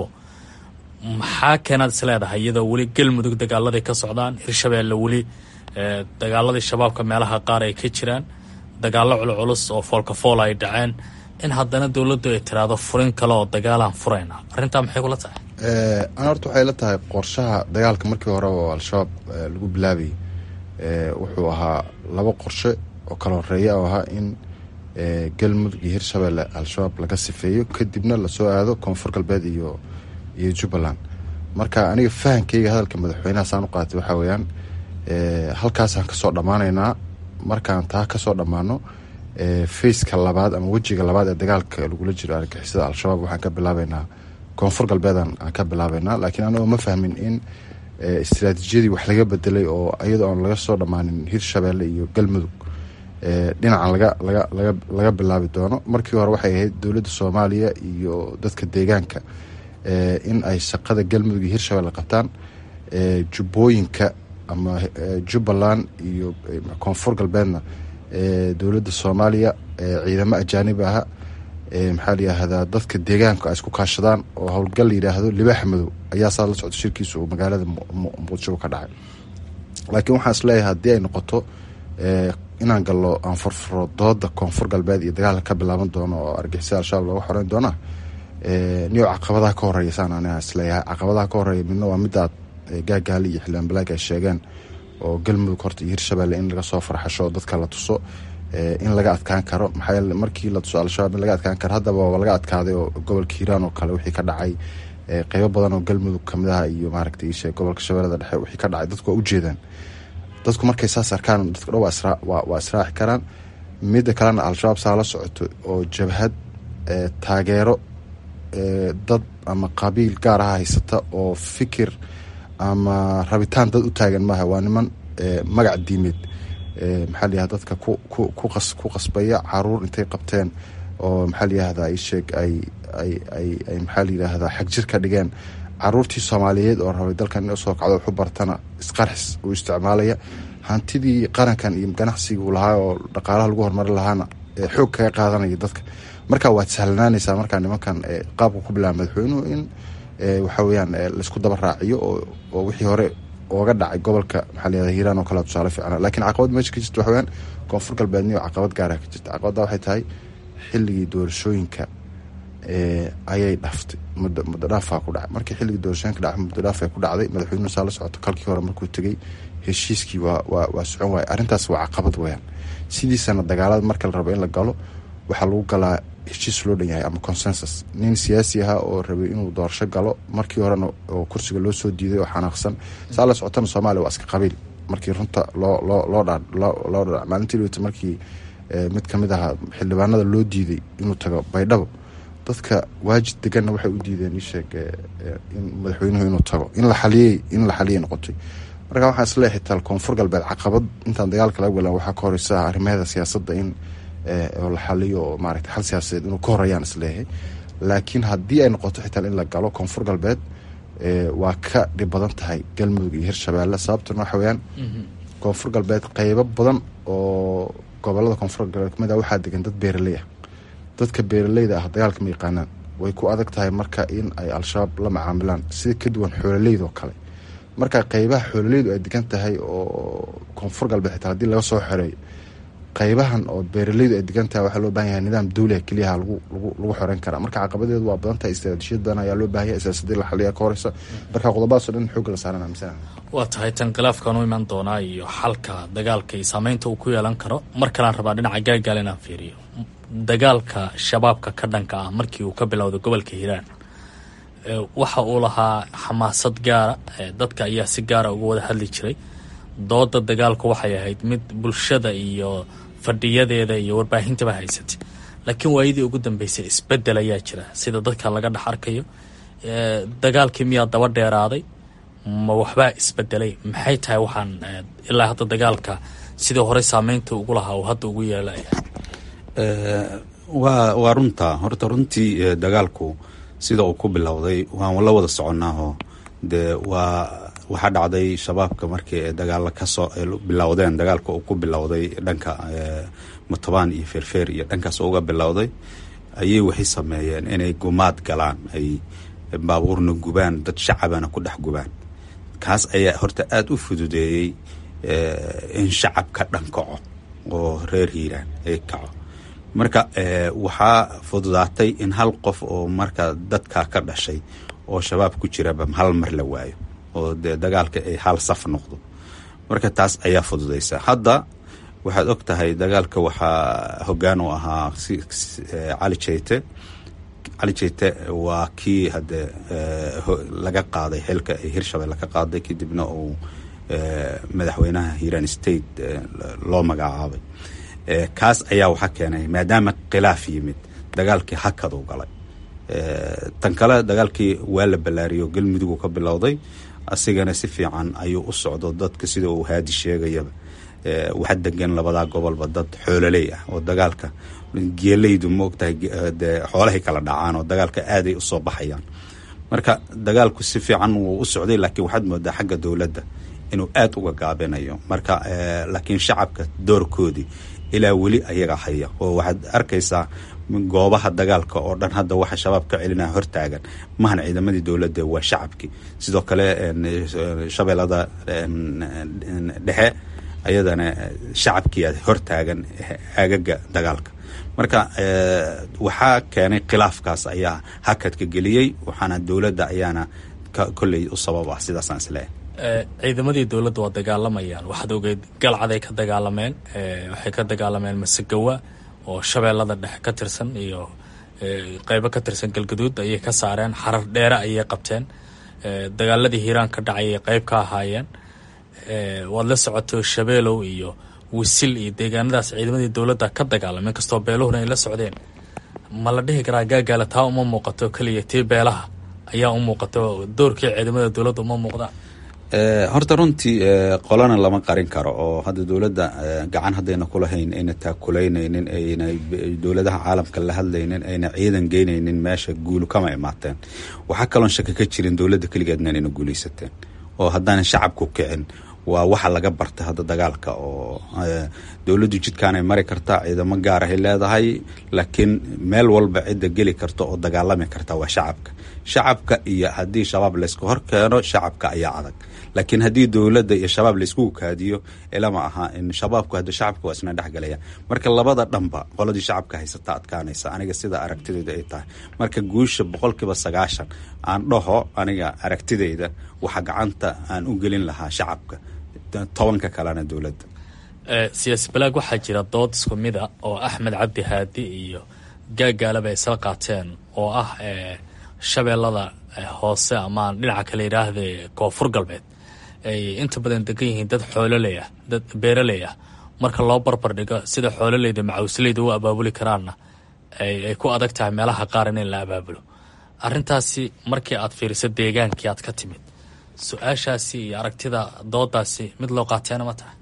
maxaa keenaad is leedahay iyadoo weli galmudug dagaaladay ka socdaan hirshabeelle weli dagaaladii shabaabka meelaha qaar ay ka jiraan dagaallo culculus oo foolkafoola ay dhaceen in haddana dowladdu ay tiraahdo furin kale oo dagaalaan furayna arrintaa maxay kula tahay ana horta waxay la tahay qorshaha dagaalka markii hore oo al-shabaab lagu bilaabayay wuxuu ahaa laba qorshe oo kala horeeya oo ahaa in galmudug iyo hirshabeelle al-shabaab laga sifeeyo kadibna lasoo aado koonfur galbeed iyo iyo jubbaland marka aniga fahankeyga hadalka madaxweynaha saan u qaatay waxaa weeyaan halkaasaan kasoo dhammaanaynaa markaan taa kasoo dhammaano faceka labaad ama wejiga labaad ee dagaalka lagula jiro argagixisada al-shabaab waxaan ka bilaabeynaa koonfur galbeedan aan ka bilaabeynaa laakiin anagoo ma fahmin in istiraatiijiyadii wax laga bedelay oo iyadoo aan laga soo dhammaanin hirshabeelle iyo galmudug dhinacan laga laga laga laga bilaabi doono markii hore waxay ahayd dowladda soomaaliya iyo dadka deegaanka in ay shaqada galmudug iyo hirshabeelle qabtaan jubbooyinka ama jubbaland iyo koonfur galbeedna dowladda soomaaliya ciidamo ajaanib aha maxaa la yihahdaa dadka deegaanka ay isku kaashadaan oo howlgal la yidhaahdo libaaxa madow ayaa saa la socda shirkiisa uu magaalada muqdisho ka dhacay laakiin waxaan isleeyahay haddii ay noqoto inaan gallo aan furfuro dooda koonfur galbeed iyo dagaalka ka bilaaban doono oo argixisada al-shabaab looga xoreyn doonaa niyo caqabadaha ka horeeya saan aniga isleeyahay caqabadaha ka horeeya midna waa midaad gaagaali iyo xildhibaan balaag ay sheegeen oo galmudug horta iyo hirshabeelle in laga soo farxasho dadka la tuso in laga adkaan karo maxaa yeele markii la tuso al-shabaab in laga adkaan karo haddaba waa laga adkaaday oo gobolka hiiraan oo kale wixii ka dhacay qeybo badan oo galmudug kamid ah iyo maaragtay ishe gobolka shabeellada dhexe wixii ka dhacay dadku waa ujeedaan dadku markay saas arkaan dadka dhan waa israaci karaan midda kalena al-shabaab saa la socoto oo jabhad taageero dad ama qabiil gaar aha haysata oo fikir ama rabitaan dad u taagan maaha waa niman magac diimeed maxaa layihahda dadka ku ku kuqas ku qasbaya caruur intay qabteen oo maxaa layihahdaa isheeg ay ay ay ay maxaa layihahdaa xagjir ka dhigeen caruurtii soomaaliyeed oo rabay dalkan in usoo kacdo waxu bartana isqarxis uu isticmaalaya hantidii qarankan iyo ganacsiga uu lahaa oo dhaqaalaha lagu horumarin lahaana xoog kaga qaadanaya dadka marka waad sahlanaanaysaa markaa nimankan qaabka ku bilaaba madaxweynuhu in waxa weeyaan laisku daba raaciyo oo wixii hore ooga dhacay gobolka maxaa layihahda hiiraan oo kale tusaale fiicana laakiin caqabad meesha ka jirta waxa weyaan koonfur galbeedniyo caqabad gaarah ka jirta caqabadda waxay tahay xilligii doorashooyinka ayay dhaftay muddo muddo dhaafaa ku dhacay markii xilligii doorashooyinka dhacay muddo dhaaf ay ku dhacday madaxweynuhu saa la socoto kalkii hore markuu tegey heshiiskii waa waa waa socon waaya arrintaas waa caqabad weyaan sidiisana dagaalada marka la rabo in la galo waxaa lagu galaa heshiis loo dhan yahay ama consensus nin siyaasi ahaa oo rabay inuu doorasho galo markii horena oo kursiga loo soo diiday oo xanaaqsan saa la socotana soomaaliya waa iska qabiil markii runta loo loo loo dha loo dha maalintii dhaweyta markii mid kamid ahaa xildhibaanada loo diiday inuu tago baydhabo dadka waajid deganna waxay u diideen isheeg in madaxweynuhu inuu tago in la xaliyey in la xaliyay noqotay marka waxaan isleeyahay tal koonfur galbeed caqabad intaan dagaalka laga galan waxaa ka horeysa arrimaheeda siyaasadda in oo la xaliyo oo maaragtay xal siyaasadeed inuu ka horeyaan isleeyahay laakiin haddii ay noqoto xitaa in la galo koonfur galbeed waa ka dhib badan tahay galmudug iyo hirshabeelle sababtuna waxa weeyaan koonfur galbeed qeybo badan oo gobolada koonfur galbeed kamid ah waxaa degan dad beeraley ah dadka beeraleyda ah dagaalka ma yaqaanaan way ku adag tahay marka in ay al-shabaab la macaamilaan sida ka duwan xoololeyda oo kale marka qeybaha xoololeydu ay degan tahay oo koonfur galbeed xitaa haddii laga soo xoreeyo qeybahan oo beeraleydu ay degan tahay waxaa loo baahan yahay nidaam dawliha keliyaha lagu lagu lagu xoreyn karaa marka caqabadeedu waa badan tahay istiraatiijiyad badan ayaa loo baahan yahay siyaasadii la xaliya ka horeysa marka qodobadaasoo dhan xoogga la saaran aaminsan waa tahay tan khilaafkan u iman doonaa iyo xalka dagaalka iyo saameynta uu ku yeelan karo mar kalaan rabaa dhinaca gaagaal inaan fiiriyo dagaalka shabaabka ka dhanka ah markii uu ka bilowday gobolka hiiraan waxa uu lahaa xamaasad gaara dadka ayaa si gaara uga wada hadli jiray dooda dagaalku waxay ahayd mid bulshada iyo fadhiyadeeda iyo warbaahintaba haysatay laakiin waayadii ugu dambeysay isbedel ayaa jira sida dadka laga dhex arkayo dagaalkii miyaa daba dheeraaday ma waxbaa isbedelay maxay tahay waxaan ilaa hadda dagaalka sidii hore saameynta ugu lahaa oo hadda ugu yeelaya? waa waa runtaa horta runtii dagaalku sida uu ku bilowday waan la wada soconaaho dee waa waxaa dhacday shabaabka markii dagaalla kasoo bilowdeen dagaalka uu ku bilowday dhanka Matabaan iyo Feerfeer iyo dhankaas uga bilowday ayay waxay sameeyeen inay gumaad galaan ay baabuurna gubaan dad shacabana ku dhex gubaan kaas ayaa horta aad u fududeeyey in shacabka dhankaco oo reer Hiiraan ay kaco marka waxaa fududaatay in hal qof oo marka dadka ka dhashay oo shabaab ku jiraba hal mar la waayo oo dagaalka ay hal saf noqdo marka taas ayaa fududeysa. Hadda waxaad og tahay dagaalka waxaa hoggaan u ahaa Cali Jeyte Cali Jeyte waa kii hadda laga qaaday xilka Hirshabelle ka qaaday kadibna uu madaxweynaha Hiiraan State loo magacaabay kaas ayaa waxa keenay maadaama khilaaf yimid dagaalkii hakad u galay tan kale dagaalkii waa la balaariyo galmudug ka bilowday asigana si fiican ayuu u socdo dadka sida uu haadi sheegayaba waxa degan labada gobolba dad xoololey ah oo dagaalka geelaydu moogtahay xoolahay kala dhacaan oo dagaalka aad ay u soo baxayaan marka dagaalku si fiican uu u socday laakiin waxaad moodaa xagga dawladda inuu aad uga gaabinayo marka laakiin shacabka doorkoodii ilaa weli ayaga haya oo waxaad arkaysaa goobaha dagaalka oo dhan hadda waxa shabaab ka celinaa hortaagan mahna ciidamadii dawladda waa shacabkii sidoo kale shabeellada dhexe ayadana shacabkii hortaagan aagaga dagaalka marka waxaa keenay khilaafkaas ayaa hakadka geliyey waxaana dawladda ayaana kolley u sabab ah sidaasaan isleeyahay. ciidamadii dawladda waa dagaalamayaan waxaad ogeyd galcaday ka dagaalameen waxay ka dagaalameen Masagawa oo shabeellada dhexe ka tirsan iyo qaybo ka tirsan galgaduud ayay ka saareen xarar dheere ayay qabteen dagaaladii Hiiraan ka dhacay qayb ka ahaayeen waad la socoto Shabeelow iyo Wisil iyo deegaanadaas ciidamadii dawladda ka dagaalameen kastoo beeluhuna ay la socdeen ma la dhihi karaa gaagaala taa uma muuqato kaliya tii beelaha ayaa u muuqato doorkii ciidamada dawladda uma muuqdaan? horta runtii qolana lama qarin karo oo hadda dawladda gacan haddayna kulahayn ayna taakulaynaynin ayna dawladaha caalamka la hadlaynin ayna ciidan geynaynin meesha guulu kama imaateen waxaa kaloon shaka ka jirin dawladda keligeedna inayna guulaysateen oo haddaanan shacabku kicin waa waxa laga bartay hadda dagaalka oo dawladdu jidkaanay mari kartaa ciidamo gaar ah ay leedahay laakiin meel walba cidda geli karta oo dagaalami karta waa shacabka shacabka iyo haddii shabaab laysku hor keeno shacabka ayaa adag laakiin haddii dawladda iyo shabaab laysku kaadiyo ilama aha in shabaabku hadda shacabka waa isna dhexgalaya marka labada dhanba qoladii shacabka haysata adkaanaysa aniga sida aragtidayda ay tahay marka guusha boqolkiiba sagaashan aan dhaho aniga aragtidayda waxa gacanta aan u gelin lahaa shacabka tobanka kalena dawladda. siyaasi balaag waxaa jira dood isku mida oo Axmed Cabdi Haadi iyo gaagaalaba isla qaateen oo ah shabeellada hoose ama dhinaca kale yiraahday koonfur galbeed ay inta badan degan yihiin dad xoololey ah dad beeraley ah marka loo barbar dhigo sida xoololeyda macawsleyda u abaabuli karaanna ay ku adag tahay meelaha qaar in la abaabulo arrintaasi markii aad fiiriso deegaankii aad ka timid su-aashaasi iyo aragtida doodaasi mid loo qaateena ma tahay?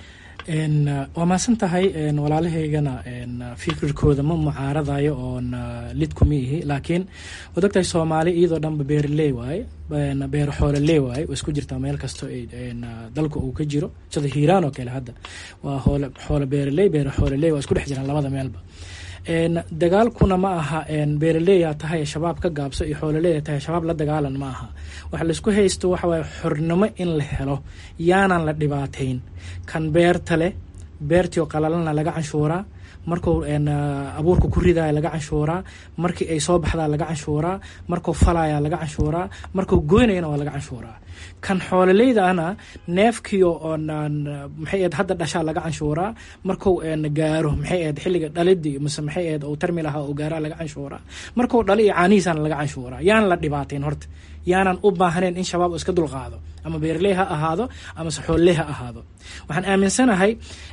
waa maasan tahay walaalahaygana fikirkooda ma mucaaradayo oon lid kuma ihi laakiin waad ogtahay Soomaali iyadoo dhanba beeraley waaye beer xoololey waaye way isku jirtaa meel kasto dalka uu ka jiro sida Hiiraan oo kale hadda waa xoolo beeraley beer xoololey waa isku dhex jiraan labada meelba dagaalkuna ma aha beeraleeya tahay shabaab ka gaabso iyo xoolaleeya tahay shabaab la dagaalan ma aha waxa la isku haysto waxa way xornimo in la helo yaanan la dhibaateyn kan beerta leh beertii oo qalalana laga canshuuraa markuu abuurku ku ridaaya laga canshuuraa markii ay soo baxdaa laga canshuuraa markuu falaya laga canshuuraa markuu goynayana waa laga canshuuraa kan xoolaleydana neefkiyo oo maxay ahayd hadda dhashaa laga canshuuraa markuu gaaro maxay ahayd xilliga dhalidii mise maxay ahayd uu tarmi lahaa oo gaaraa laga canshuuraa markuu dhali iyo caanihiisana laga canshuuraa yaan la dhibaateyn horta yaanan u baahnayn in shabaab iska dulqaado ama beerley ha ahaado ama xooley ha ahaado. waxaan aaminsanahay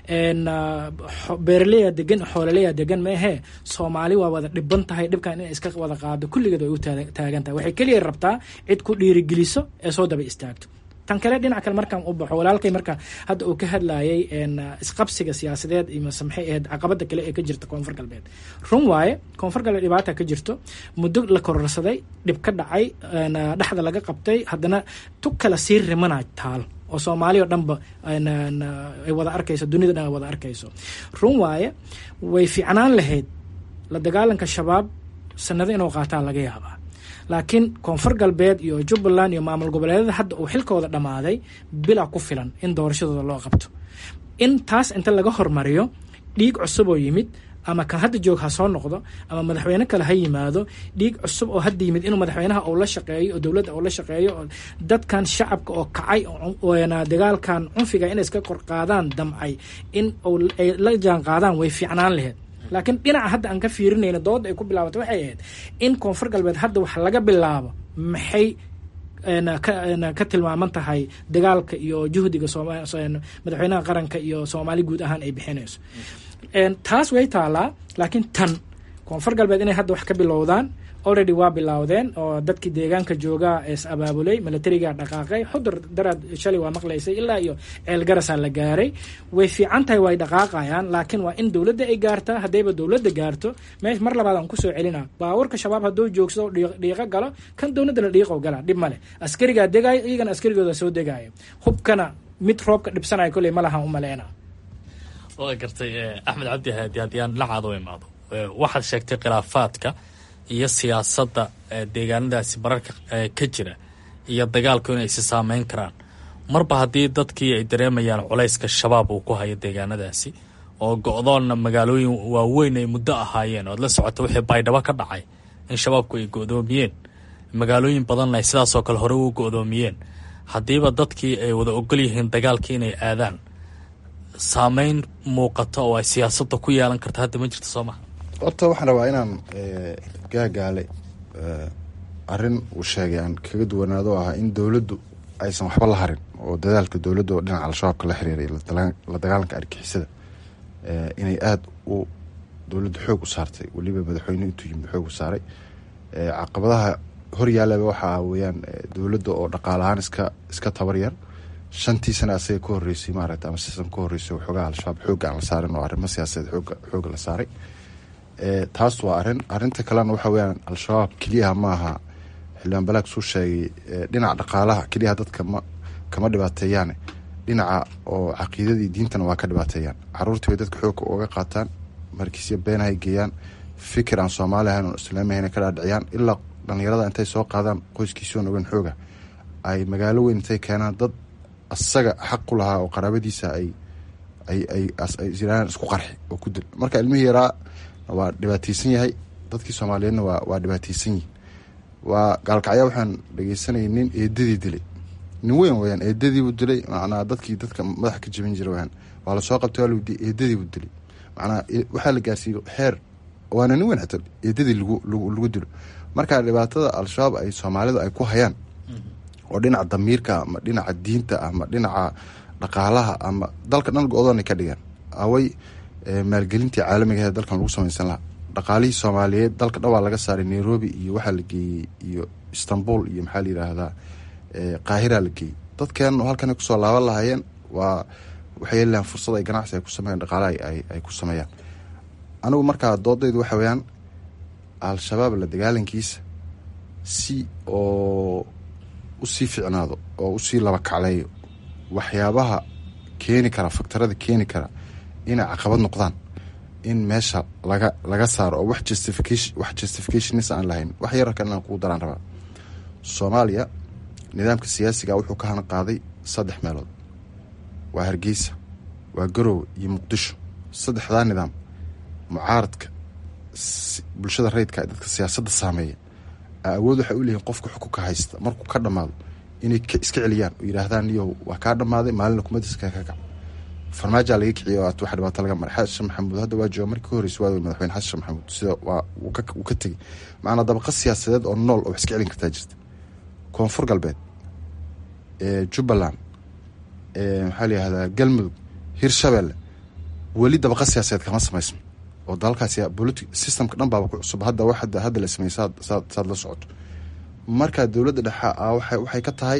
beerleya degan xoolaleya degan maahee soomaali waa wada dhiban tahay, dhibkan inay iska wada qaado kulligeed way u taagan tahay. waxay keliya rabtaa cid ku dhiirigeliso ee soo daba istaagto. tan kale dhinac kale markaan u baxo walaalkay marka hadda uu ka hadlayay isqabsiga siyaasadeed iyo maxay ahayd caqabada kale ee ka jirta koonfur galbeed. run waaye koonfur galbeed dhibaata ka jirto, muddo la kororsaday, dhib ka dhacay, dhexda laga qabtay, haddana tu kala sii rimana taal oo soomaali oo dhanba ay wada arkayso, dunida dhan ay wada arkayso. run waaye way fiicnaan lahayd la dagaalanka shabaab sanado inuu qaataa laga yaabaa, laakiin koonfur galbeed iyo jubbaland iyo maamul goboleedyada hadda uu xilkooda dhammaaday bilaa ku filan in doorashadooda loo qabto. in taas inta laga hormariyo dhiig cusub oo yimid, ama kan hadda joog ha soo noqdo ama madaxweyne kale ha yimaado, dhiig cusub oo hadda yimid inuu madaxweynaha uu la shaqeeyo oo dowladda uu la shaqeeyo oo dadkan shacabka oo kacay oona dagaalkan cunfiga inay iska kor qaadaan damcay in ay la jaan qaadaan way fiicnaan lahayd. laakiin dhinaca hadda aan ka fiirinayna dooda ay ku bilaabatay waxay ahayd in koonfur galbeed hadda wax laga bilaabo maxay ka tilmaaman tahay dagaalka iyo juhdiga madaxweynaha qaranka iyo soomaali guud ahaan ay bixinayso. taas way taalaa, laakiin tan koonfur galbeed inay hadda wax ka bilowdaan already waa bilowdeen oo dadkii deegaanka joogaa is abaabulay, militariga dhaqaaqay, xudur daraad shalay waa maqlaysay ilaa iyo ceel garasaa la gaaray. way fiican tahay way dhaqaaqayaan, laakiin waa in dowladda ay gaartaa. haddayba dowladda gaarto meesh mar labaad aan kusoo celina baawarka shabaab hadduu joogsado dhiiqo galo kan dowladdana dhiiqo gala dhib male, askarigaa degaayo iyagana askarigooda soo degaayo, hubkana mid roobka dhibsanayo kolley ma lahan u maleyna. waa gartay axmed cabdi haadi, haddii aan dhinacaada u imaado, waxaad sheegtay khilaafaadka iyo siyaasadda deegaanadaasi bararka ka jira iyo dagaalku inay si saameyn karaan. marba haddii dadkii ay dareemayaan culayska shabaab uu ku hayo deegaanadaasi oo go-doonna magaalooyin waaweyn ay muddo ahaayeen, ood la socota wixii baydhabo ka dhacay in shabaabku ay go-doomiyeen, magaalooyin badanna ay sidaasoo kale hore u go-doomiyeen. haddiiba dadkii ay wada ogol yihiin dagaalkii inay aadaan, saameyn muuqata oo ay siyaasadda ku yeelan karta hadda ma jirto soo maha? horta waxaan rabaa inaan gaagaale arrin uu sheegay aan kaga duwanaado oo ah in dowladdu aysan waxba la harin, oo dadaalka dowladda oo dhinaca al-shabaabka la xiriiray la dagaalanka argixisada inay aada u dowladda xoog u saartay, weliba madaxweyne intuu yimid xoog u saaray. caqabadaha hor yaalaba waxaa weeyaan dowladda oo dhaqaalahaan iska iska tabar yar, shantii sana asaga ka horreysay maaragta ama sisan ka horreysay waxoogaa al-shabaab xoogga aan la saarin oo arrimo siyaasadeed xooga xooga la saaray. taas waa arrin. arrinta kalena waxa weeyaan al-shabaab keliyaha maaha, xildhibaan balaag suu sheegay dhinaca dhaqaalaha keliyaha dadka ma kama dhibaateeyaane, dhinaca oo caqiidadii diintana waa ka dhibaateeyaan. caruurtii bay dadka xoogka uga qaataan, markiisya beenahay geeyaan, fikir aan soomaali ahayn oo islaami ahayn ka dhaadhiciyaan, ilaa dhalinyarada intay soo qaadaan qoyskiisoon ogan xooga ay magaalo weyn intay keenaan dad asaga xaq u lahaa oo qaraabadiisa ay ay ay ay isku qarxi oo ku dil. marka ilmihii yaraa waa dhibaataysan yahay, dadkii soomaaliyeedna waa waa dhibaataysan yihin. waa gaalkacya waxaan dhegeysanayay nin eedadii dilay, nin weyn weyaan eedadiibuu dilay, macnaa dadkii dadka madaxa ka jabin jira weyaan waa lasoo qabtay waa laweydiiyey eedadiibuu dilay, macnaa waxaa la gaarsiiyey xeer, waana nin weyn xataa eedadii lagu lagu dilo. marka dhibaatada al-shabaab ay soomaalidu ay ku hayaan oo dhinaca damiirka ama dhinaca diinta ama dhinaca dhaqaalaha ama dalka dhan go-doon ay ka dhigaan, away maalgelintii caalamiga ee dalkan lagu samaysan lahaa. dhaqaalihii soomaaliyeed dalka dhan waa laga saaray, nairobi iyo waxaa la geeyey iyo istanbul iyo maxaa la yidhaahdaa qaahira la geeyey. dadkeen halkan kusoo laaban lahaayeen waa waxay yeelahan fursad ay ganacsi ay ku sameeyaan, dhaqaalaha ay ay ku sameeyaan. anigu markaa doodaydu waxa weeyaan al-shabaab la dagaalankiisa si oo usii ficnaado oo usii laba kacleeyo waxyaabaha keeni kara, faktarada keeni kara inay caqabad noqdaan, in meesha laga laga saaro oo wax justification wax justificationis aan lahayn. wax yar kan aan ku daraan rabaa. Soomaaliya nidaamka siyaasiga wuxuu ka han qaaday saddex meelood, waa Hargeysa, waa Garowe iyo Muqdisho. saddexdaa nidaam mucaaradka bulshada rayidka dadka siyaasadda saameeya awood waxa uu leeyahay qofka xukunka haysta markuu ka dhamaado inay iska celiyaan oo yiraahdaan iyo waa ka dhamaaday maalin kumadiska ka kac. farmaajo laga kiciyo oo wax dhibaato laga maray. Xasan Maxamuud hadda waa jooga markii hore waa madaxweyne Xasan Maxamuud sida waa uu ka uu ka tagay macna dabaqa siyaasadeed oo nool oo iska celin kartaa jirta. koonfur galbeed jubbaland maxaa la yihahdaa galmudug hirshabelle weli dabaqa siyaasadeed kama samaysmo oo dalalkaas politi systemka dhan baaba ku cusub hadda wax hadda la sameeyey saad saad saad la socoto marka dowladda dhexe waxay waxay ka tahay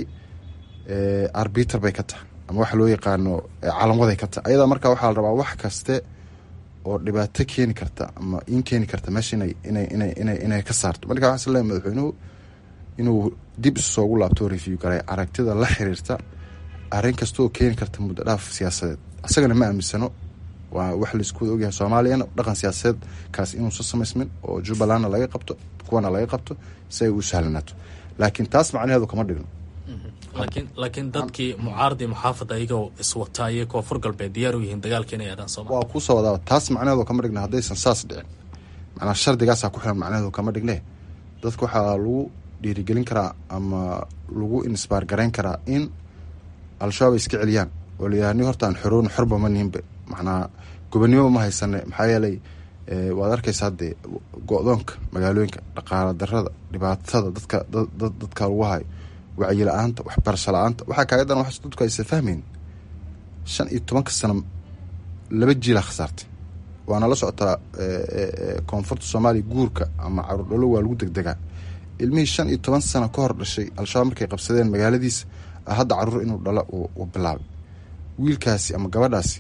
arbiter bay ka tahay ama waxa loo yaqaano calanwaday ka tahay ayadaa marka waxaa la rabaa wax kaste oo dhibaato keeni karta ama in keeni karta meesha inay inay inay inay inay ka saarto marka waxaan isleeyahay madaxweynuhu inuu dib isoogu laabto review garay aragtida la xiriirta arrin kasta oo keeni karta muddo dhaaf siyaasadeed asagana ma aaminsano waa wax la isku ogyahay Soomaaliyana dhaqan siyaasadeed kaas inuu soo samaysmin oo Jubbaland laga qabto kuwana laga qabto si ay u sahlanaato laakiin taas macnaheedu kama dhigno laakiin laakiin dadkii mucaaradi muxaafad ayagoo iswataayay koonfur galbeed diyaar u yihiin dagaalkii inay aadaan Soomaaliya waa ku soo wadaa taas macnaheedu kama dhigno haddaysan saas dhicin macnaha shardigaas ku xiran macnaheedu kama dhigne dadku waxaa lagu dhiirigelin karaa ama lagu inspire gareyn karaa in al-shabaab iska celiyaan oo leeyahay horta aan xoroon xorba ma nihinba macnaha gobonimo ma haysane maxaa yeelay waad arkaysaa hadde go-doonka magaalooyinka dhaqaala darada dhibaatada dadka dadka lagu hayo wacyi la-aanta waxbarasho la-aanta waxaa kaaga daran wax dadku aysan fahmayn shan iyo tobanka sano laba jiila khasaartay waana la socotaa koonfurta soomaaliya guurka ama caruur dhalo waa lagu degdegaa ilmihii shan iyo toban sano ka hor dhashay al-shabaab markay qabsadeen magaaladiisa hadda caruur inuu dhalo uu bilaabay wiilkaasi ama gabadhaasi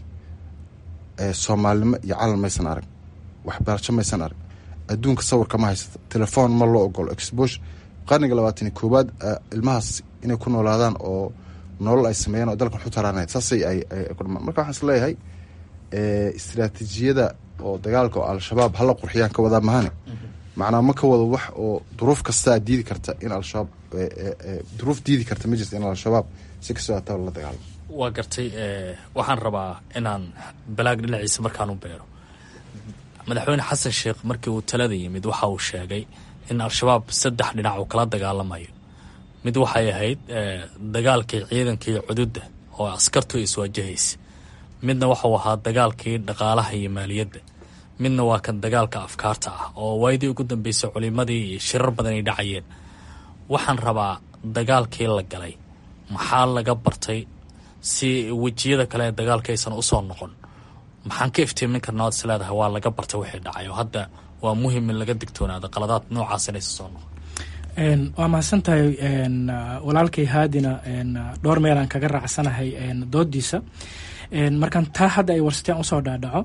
soomaalinimo iyo calan maysan arag waxbarasho maysan arag adduunka sawirka ma haysato telefoon ma loo ogolo exposure qarniga labaatan iyo koowaad ilmahaas inay ku noolaadaan oo nolol ay sameeyaan oo dalkan xutaraanayd saasay ay ku dhamaan marka waxaan isleeyahay istiraatiijiyada oo dagaalka oo al-shabaab hala qurxiyaan ka wadaa mahane macnaa ma ka wado wax oo duruuf kastaa diidi karta in al-shabaab duruuf diidi karta ma jirta in al-shabaab si kastoo ataa la dagaalamo waa gartay waxaan rabaa inaan balaag dhinaciisa markaan u beero madaxweyne xasan sheekh markii uu talada yimid waxa uu sheegay in al-shabaab saddex dhinac uu kala dagaalamayo mid waxay ahayd dagaalkii ciidankii cududda oo askartu iswaajahaysa midna waxuu ahaa dagaalkii dhaqaalaha iyo maaliyadda midna waa kan dagaalka afkaarta ah oo waydii ugu dambeysay culimadii iyo shirar badan ay dhacayeen waxaan rabaa dagaalkii la galay maxaa laga bartay si wejiyada kale ee dagaalka aysan usoo noqon maxaan ka iftiimin karnaa ood is leedahay waa laga bartay wixii dhacay oo hadda waa muhiim in laga digtoonaado qaladaad noocaas inaysan soo noqon waa mahadsan tahay walaalkay haadina dhowr meelaan kaga raacsanahay doodiisa markaan taa hadda ay warsateen usoo dhaadhaco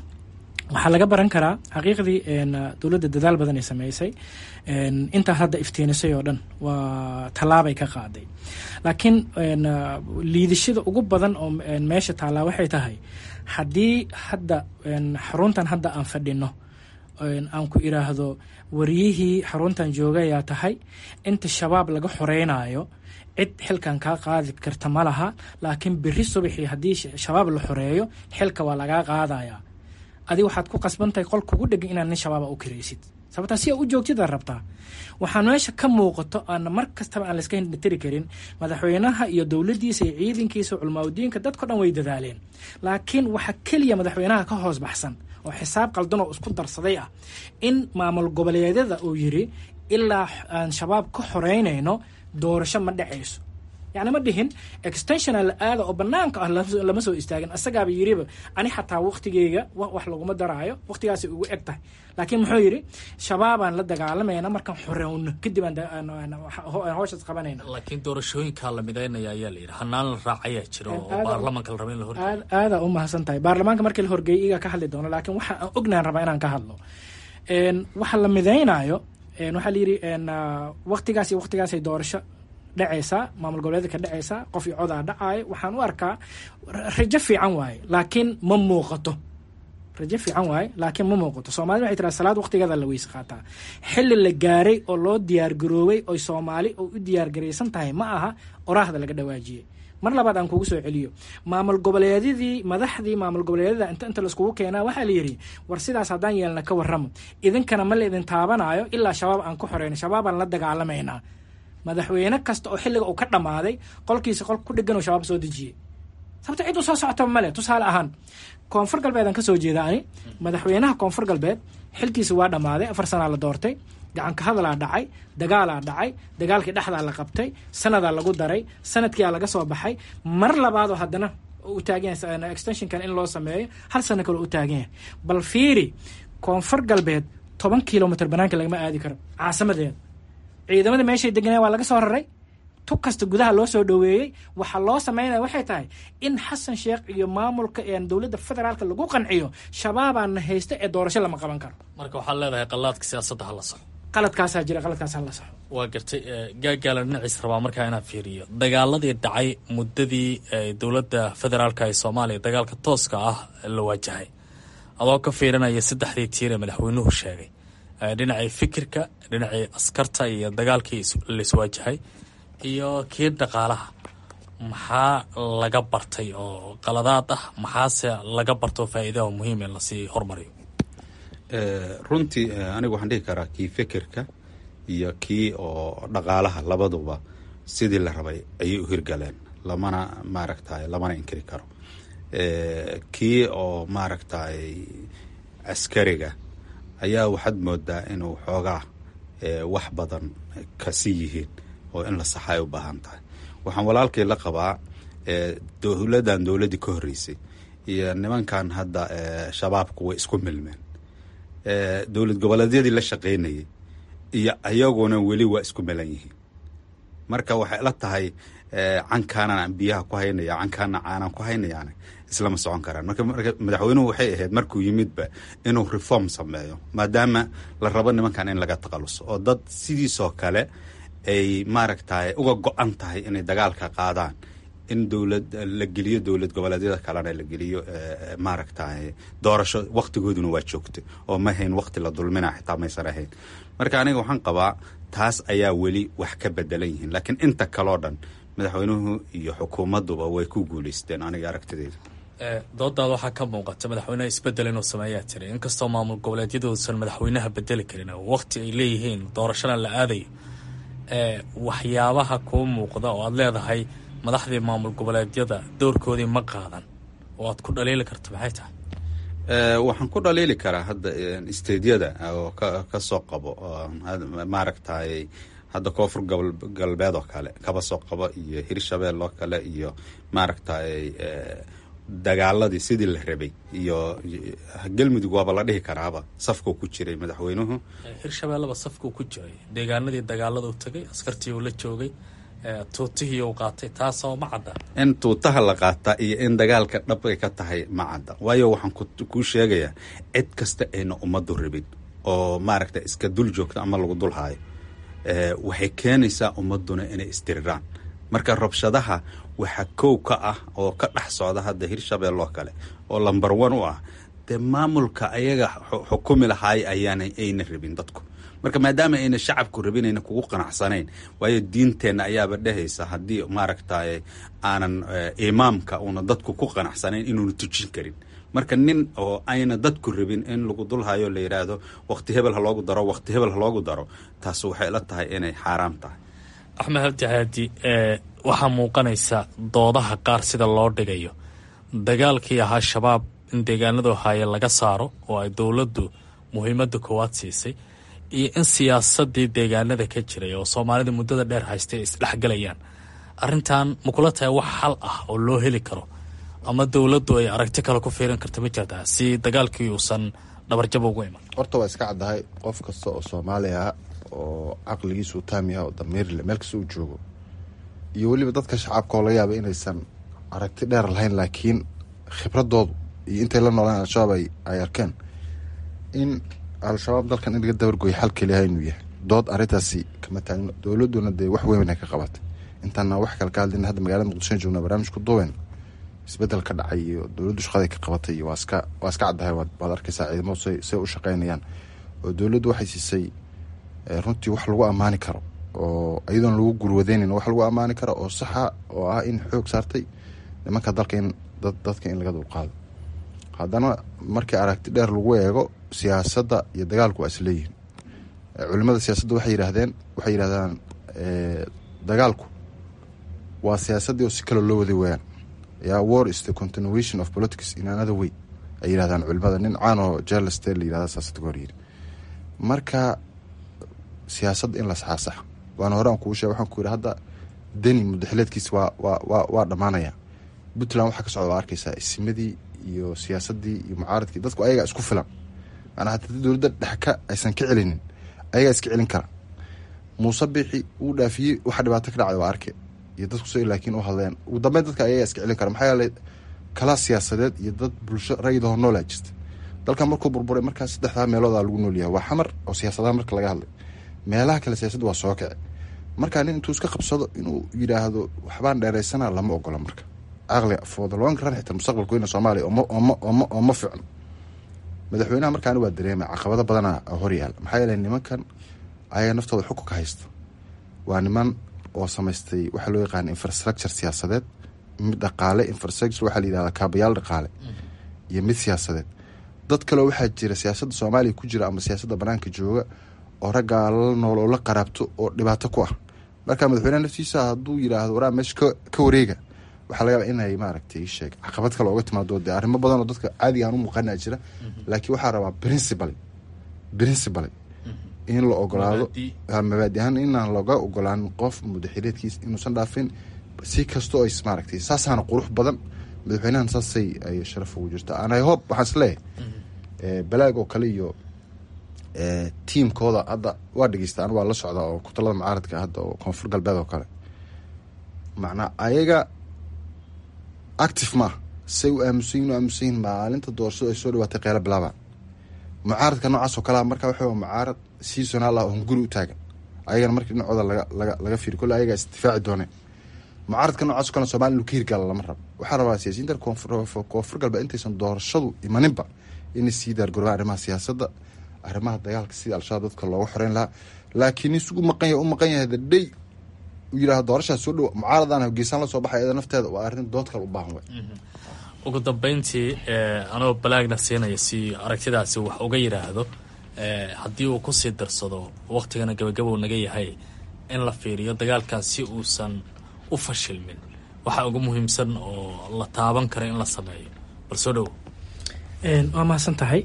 waxaa laga baran karaa xaqiiqdii dowladda dadaal badan ay sameysay intaa hadda iftiinisay oo dhan waa tallaabay ka qaaday laakiin liidashada ugu badan oo meesha taallaa waxay tahay haddii hadda xaruntan hadda aan fadhino aan ku idhaahdo wariyihii xaruntan joogayaa tahay inta shabaab laga xoreynayo cid xilkan kaa qaadi karta ma laha laakiin beri subaxii haddii shabaab la xoreeyo xilka waa lagaa qaadayaa adi waxaad ku qasbantahay qol kugu dhegan inaad nin shabaaba u kiraysid sababtaa si a u joogtida rabtaa waxaan meesha ka muuqato aana mar kastaba aan layska hindhitiri karin madaxweynaha iyo dowladdiisa iyo ciidankiisa culmaaudiinka dadko dhan way dadaaleen laakiin waxa keliya madaxweynaha ka hoos baxsan oo xisaab qaldan oo isku darsaday ah in maamul goboleedyada uu yiri ilaa aan shabaab ka xoreynayno doorasho ma dhacayso يعني ما دهن extensional aada oo banaanka ah lama soo istaagin asagaaba yiriba ani xataa waqtigeyga wax laguma daraayo waqtigaas ugu eg tahay laakiin muxuu yiri shabaabaan la dagaalamayna markaan xoreyno kadib aan hawshaas qabanayna laakiin doorashooyinka la midaynaya ayaa la yiri hanaan la raacaya jiro oo baarlamaanka la rabay in la horgeeyo aada u mahadsan tahay baarlamaanka markii la horgeeyo iga ka hadli doono laakiin waxa aan ognaan rabaa inaan ka hadlo een waxa la midaynayo een waxa la yiri een waqtigaas iyo waqtigaas ay doorasho dhacaysa maamul goboleedka ka dhacaysa qof iyo cod ah dhacay waxaan u arkaa rajo fiican waaye laakiin ma muuqato rajo fiican waaye laakiin ma muuqato Soomaalidu waxay tiraa salaad waqtigeeda la weys qaataa xilli la gaaray oo loo diyaar garoobay oo Soomaali oo u diyaar gareysan tahay ma aha oraahda laga dhawaajiyay mar labaad aan kugu soo celiyo maamul goboleedyadii madaxdii maamul goboleedyada inta inta la isku keenaa waxa la yiri war sidaas hadaan yeelna ka warramo idinkana ma leedin taabanayo ilaa shabaab aan ku xoreyno shabaab aan la dagaalamayna madaxweyne kasta oo xilliga uu ka dhamaaday qolkiisa qol ku dhigan oo shabaab soo dejiyay sababta cid u soo socota male tusaale ahaan koonfur galbeed aan ka soo jeedaani madaxweynaha koonfur galbeed xilkiisa waa dhamaaday afar sano la doortay gacanka hadalaa dhacay, dagaalaa dhacay, dagaalkii dhexdaa la qabtay, sanadaa lagu daray, sanadkiia laga soo baxay, mar labaadoo haddana u taagan yahay extensionkan in loo sameeyo, hal sano kale u taagan yahay. bal fiiri koonfur galbeed toban kilomitr banaanka lagama aadi karo caasimadeeda, ciidamada meeshay deganeen waa laga soo raray, tug kasta gudaha loo soo dhoweeyey. waxaa loo sameynaya waxay tahay in xasan sheekh iyo maamulka dowladda federaalka lagu qanciyo shabaabaana haysta ee doorasho lama qaban karo. marka waxaad leedahay qalaadka siyaasadda hala saxo. qaladkaasaa jira, qaladkaas hala saxo. waa gartay. gaagaala dhinaciis rabaa markaa inaan fiiriyo dagaaladii dhacay muddadii dowladda federaalka ee soomaaliya dagaalka tooska ah la waajahay, adoo ka fiirinaya saddexdii tiir ee madaxweynuhu sheegay, dhinacii fikirka, dhinacii askarta iyo dagaalkii laiswaajahay iyo kii dhaqaalaha, maxaa laga bartay oo qaladaad ah, maxaase laga barto faa'iidaha muhiim in lasii hormariyo? runtii anigu waxaan dhihi karaa kii fikirka iyo kii oo dhaqaalaha labaduba sidii la rabay ayay u hirgaleen, lamana maaragtay lamana inkiri karo. kii oo maaragtay askariga ayaa waxaad moodaa inuu xoogaa wax badan kasi yihiin oo in la saxa ay u baahan tahay. waxaan walaalkay la qabaa dowladan dowladdii ka horreysay iyo nimankan hadda shabaabku way isku milmeen. dowlad goboleedyadii la shaqaynayay iyo ayaguna weli waa isku milan yihiin. marka waxay la tahay cankaanan biyaha ku haynaya, cankaana caanaan ku haynayaan islama socon karaan. marka madaxweynuhu waxay ahayd markuu yimidba inuu reform sameeyo, maadaama la rabo nimankan in laga taqaluso oo dad sidiisoo kale ay maaragtay uga go-an tahay inay dagaalka qaadaan, in dowlad la geliyo dowlad goboleedyada kalena la geliyo maaragtay doorasho waqtigooduna waa joogtay oo ma hayn waqti la dulmina xitaa maysan ahayn. marka aniga waxaan qabaa taas ayaa weli wax ka bedelan yihiin, laakiin inta kaloo dhan madaxweynuhu iyo xukuumadduba way ku guulaysteen aniga aragtideyda. doodaada waxaa ka muuqata madaxweynaha isbedel inuu sameeyaa jiray, inkastoo maamul goboleedyadoodusan madaxweynaha bedeli karin oo waqti ay leeyihiin doorashana la aadayo. waxyaabaha kuu muuqda oo aad leedahay madaxdii maamul goboleedyada doorkoodii ma qaadan oo aad ku dhaliili karta maxay tahay? waxaan ku dhaliili karaa hadda isteedyada oo ka soo qabo maaragtay hadda koonfur galbeed oo kale kaba soo qabo iyo hirshabeel oo kale iyo maaragtay dagaaladii sidii la rabay iyo galmudug waaba la dhihi karaaba safkuu ku jiray madaxweynuhu. hirshabeellaba safkuu ku jiray, deegaanadii dagaalada u tagay, askartii uu la joogay, tuutihii uu qaatay, taasoo ma cadda in tuutaha la qaata iyo in dagaalka dhab ay ka tahay ma cadda. waayo waxaan kuu sheegayaa cid kasta ayna ummaddu rabin oo maaragta iska dul joogta ama lagu dul haayo waxay keenaysaa ummadduna inay isdiriraan. marka rabshadaha waxaa kow ka ah oo ka dhex socda hadda hirshabelle oo kale oo lambar one u ah dee maamulka ayaga xukumi lahaay ayaana ayna rabin dadku. marka maadaama ayna shacabku rabin ayna kugu qanacsanayn, waayo diinteenna ayaaba dhehaysa haddii maaragtay aanan imaamka una dadku ku qanacsanayn inuuna tujin karin. marka nin oo ayna dadku rabin in lagu dulhayo la yidhaahdo waqti hebel ha loogu daro waqti hebel ha loogu daro, taas waxay la tahay inay xaaraam tahay. axmed habdi haadi, waxaa muuqanaysa doodaha qaar sida loo dhigayo dagaalkii ahaa shabaab in deegaanadu haaye laga saaro oo ay dowladdu muhiimadda koowaad siisay, iyo in siyaasadii deegaanada ka jiray oo soomaalida muddada dheer haystay isdhexgelayaan. arrintan ma kula tahay wax xal ah oo loo heli karo ama dowladdu ay aragti kale ku fiirin karta ma jirtaa si dagaalkii uusan dhabarjab ugu iman? horta waa iska caddahay qof kasta oo soomaaliya oo caqligiisu taam yahay oo damiirle meel kasta uu joogo, iyo weliba dadka shacabka oo laga yaaba inaysan aragti dheer lahayn laakiin khibradoodu iyo intay la noolaan al-shabaab ay arkeen in al-shabaab dalkan in laga dabargoyo xal keliyaha inuu yahay. dood arrintaasi kama taagno, dowladduna dee wax weyn ay ka qabatay. intaana wax kale ka hadlin hadda magaalada muqdishoan joognaa barnaamijku duwen isbedel ka dhacay iyo dowladdu shaqaday ka qabatay iyo waa iska waa iska caddahay waad arkaysaa ciidamadu say say u shaqaynayaan oo dowladdu waxay siisay runtii wax lagu ammaani karo oo iyadoon lagu gurwadeynin wax lagu ammaani karo oo saxa oo ah in xoog saartay nimanka dalka in dad dadka in laga dulqaado. haddana markii aragti dheer lagu eego siyaasadda iyo dagaalku waa isleeyihin. culimada siyaasadda waxay yidhaahdeen waxay yidhahdaan dagaalku waa siyaasaddii oo si kale loo waday wayaan. yaa war is the continuation of politics in another way ay yidhahdaan culimada. nin caan oo Charles Taylor la yidhahda siyaasadda ka hor yidhi. marka siyaasadda in la saxaasax waana hore aan kuu sheega waxaan ku yidhi hadda deni mudaxileedkiisa waa waa waa waa dhammaanaya puntland waxaa ka socda waa arkaysaa isimadii iyo siyaasaddii iyo mucaaradkii dadku ayagaa isku filan maanaa hataa dowladda dhexka aysan ka celinin ayagaa iska celin kara muuse biixi uu dhaafiyey waxa dhibaato ka dhacday waa arke iyo dadku say laakiin u hadleen ugu dambeyn dadka ayagaa iska celin kara maxaa yeelay kala siyaasadeed iyo dad bulsho rayidahoo noolaa jirta dalkan markuu burburay markaas saddexdaa meeloodaa lagu noolyahay waa xamar oo siyaasadaha marka laga hadlay meelaha kale siyaasadda waa soo kace markaa nin intuu iska qabsado inuu yidhaahdo waxbaan dheeraysana lama ogola marka aqliga for the long run xitaa mustaqbalka weyna soomaaliya ooma ooma ooma ooma ficno madaxweynaha markaani waa dareemay caqabado badana hor yaal maxaa yeelay nimankan ayaga naftooda xukunka haysta waa niman oo samaystay waxaa loo yaqaana infrastructure siyaasadeed mid dhaqaale infrastructure waxaa la yidhahdaa kaabayaal dhaqaale iyo mid siyaasadeed dad kaleo waxaa jira siyaasadda soomaaliya ku jira ama siyaasadda banaanka jooga oo raggaa la nool oo la qaraabto oo dhibaato ku ah marka madaxweynaha naftiisa hadduu yidhaahdo waraa meesha ka ka wareega waxaa laga yaabaa inay maaragtay sheeg caqabad kale ooga timaado dee arrimo badan oo dadka caadiga aan u muuqanaa jira laakiin waxaa rabaa principal principal in la ogolaado mabaadi ahaan inaan laga ogolaan qof mudaxileedkiisa inuusan dhaafin si kastoo ay maaragtay saasaana qurux badan madaxweynahan saasay ay sharaf ugu jirta and I hope waxaan isleeyahay balaag oo kale iyo tiimkooda hadda waa dhegeysta anu waa la socdaa oo kutalada mucaaradka hadda oo koonfur galbeed oo kale macnaa ayaga active maaha say u aamusanyihin u aamusanyihin maalinta doorashadu ay soo dhawaatay qeylo bilaabaan mucaaradka noocaas oo kalea marka waxa mucaarad seasonal ah oo hunguri u taagan ayagana markii dhinacooda laga laga laga fiiri kolle ayagaa isdifaaci dooneen mucaaradka noocaas oo kale somalia inuu ka hirgaala lama rabo waxaa rabaa siyaasiyiinta koonfur koonfur galbeed intaysan doorashadu imaninba inay sii daargorobaan arrimaha siyaasadda arrimaha dagaalka sidii al-shabaab dadka looga xoreyn lahaa laakiin nin isugu maqan yahay u maqan yahay dadhay u yidhahdo doorashaas soo dhow mucaaradan hogeysaan la soo baxay iyada nafteeda waa arrin dood kale u baahan way ugu dambeyntii anoo balaagna siinaya si aragtidaasi wax uga yidhaahdo haddii uu kusii darsado waktigana gabagabow naga yahay in la fiiriyo dagaalkaas si uusan u fashilmin waxaa ugu muhiimsan oo la taaban kara in la sameeyo bal soo dhow waa mahadsan tahay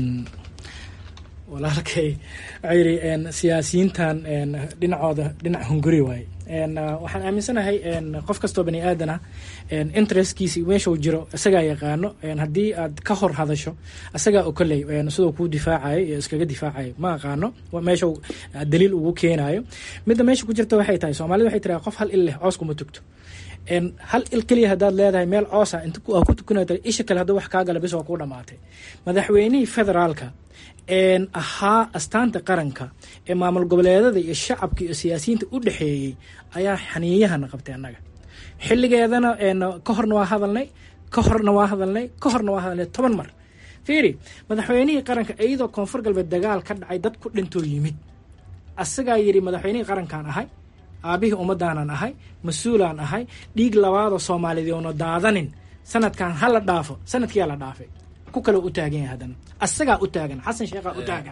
walaalkay waxaa yidhi siyaasiyiintan dhinacooda dhinac hunguri waaye waxaan aaminsanahay qof kastoo bani aadan ah interestkiisi meeshuu jiro isagaa yaqaano haddii aad ka hor hadasho isagaa okoley siduu kuu difaacayo iyo iskaga difaacayo ma aqaano meeshuu daliil ugu keenayo midda meesha ku jirta waxay tahay soomaalida waxay tiraa qof hal il leh coos kuma tugto hal il keliya haddaad leedahay meel coosa inta ku tukanata isha kale hadduu wax kaa gala bis waa kuu dhamaatay madaxweynihii federaalka ahaa astaanta qaranka ee maamul goboleedada iyo shacabka iyo siyaasiyiinta u dhexeeyey ayaa xaniiyahana qabtay annaga xilligeedana ka horna waa hadalnay ka horna waa hadalnay ka horna waa hadalnay toban mar fiiri madaxweynihii qaranka iyadoo koonfur galbeed dagaal ka dhacay dad ku dhintoo yimid asagaa yidhi madaxweynihii qarankaan ahay aabihii ummadaanan ahay mas-uulaan ahay dhiig labaadoo soomaaliyeed oona daadanin sanadkan ha la dhaafo sanadkiyaa la dhaafay ku kale u taagan yahay haddana asagaa u taagan xasan sheekhaa u taagan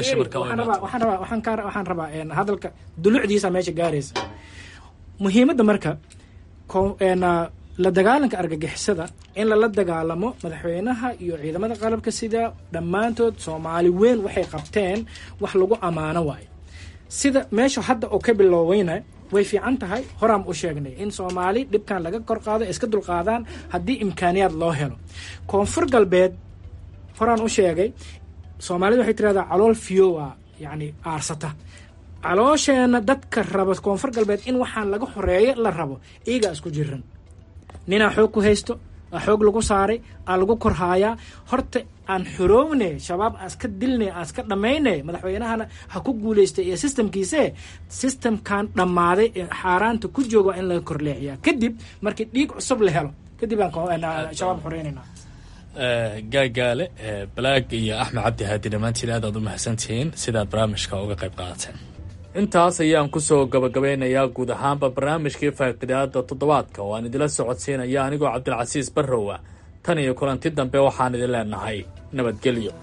waxaan rabaa hadalka dulucdiisa meesha gaaraysa muhiimadda marka la dagaalanka argagixisada in lala dagaalamo madaxweynaha iyo ciidamada qalabka sida dhammaantood soomaali weyn waxay qabteen wax lagu ammaano waayo sida meesha hadda oo ka bilooweyna way fiican tahay horaan u sheegnay in soomaali dhibkan laga kor qaado iska dulqaadaan haddii imkaaniyaad loo helo koonfur galbeed horaan u sheegay soomaalida waxay tirahdaa calool fiyowa yacni aarsata caloosheenna dadka raba koonfur galbeed in waxaan laga xoreeyo la rabo iyagaa isku jiran ninaa xoog ku haysto aa xoog lagu saaray aa lagu korhaayaa horta aan xoroowne shabaab aan iska dilne aan iska dhammayne madaxweynahana ha ku guulaystay iyo sistamkiise sistamkan dhammaaday ee xaaraanta ku jooga in laga korleexiyaa kadib markii dhiig cusub la helo kadib aan shabaab xoreynayna gaagaale balaag iyo axmed cabdi haadi dhammaantiin aad aad u mahadsantihiin sidaad barnaamijka uga qayb qaadateen intaas ayaan kusoo gabagabeynayaa guud ahaanba barnaamijkii faaqidaada toddobaadka oo aan idila socodsiinaya anigoo cabdilcasiis barrowa tan iyo kulanti dambe waxaan idin leenahay nabadgelyo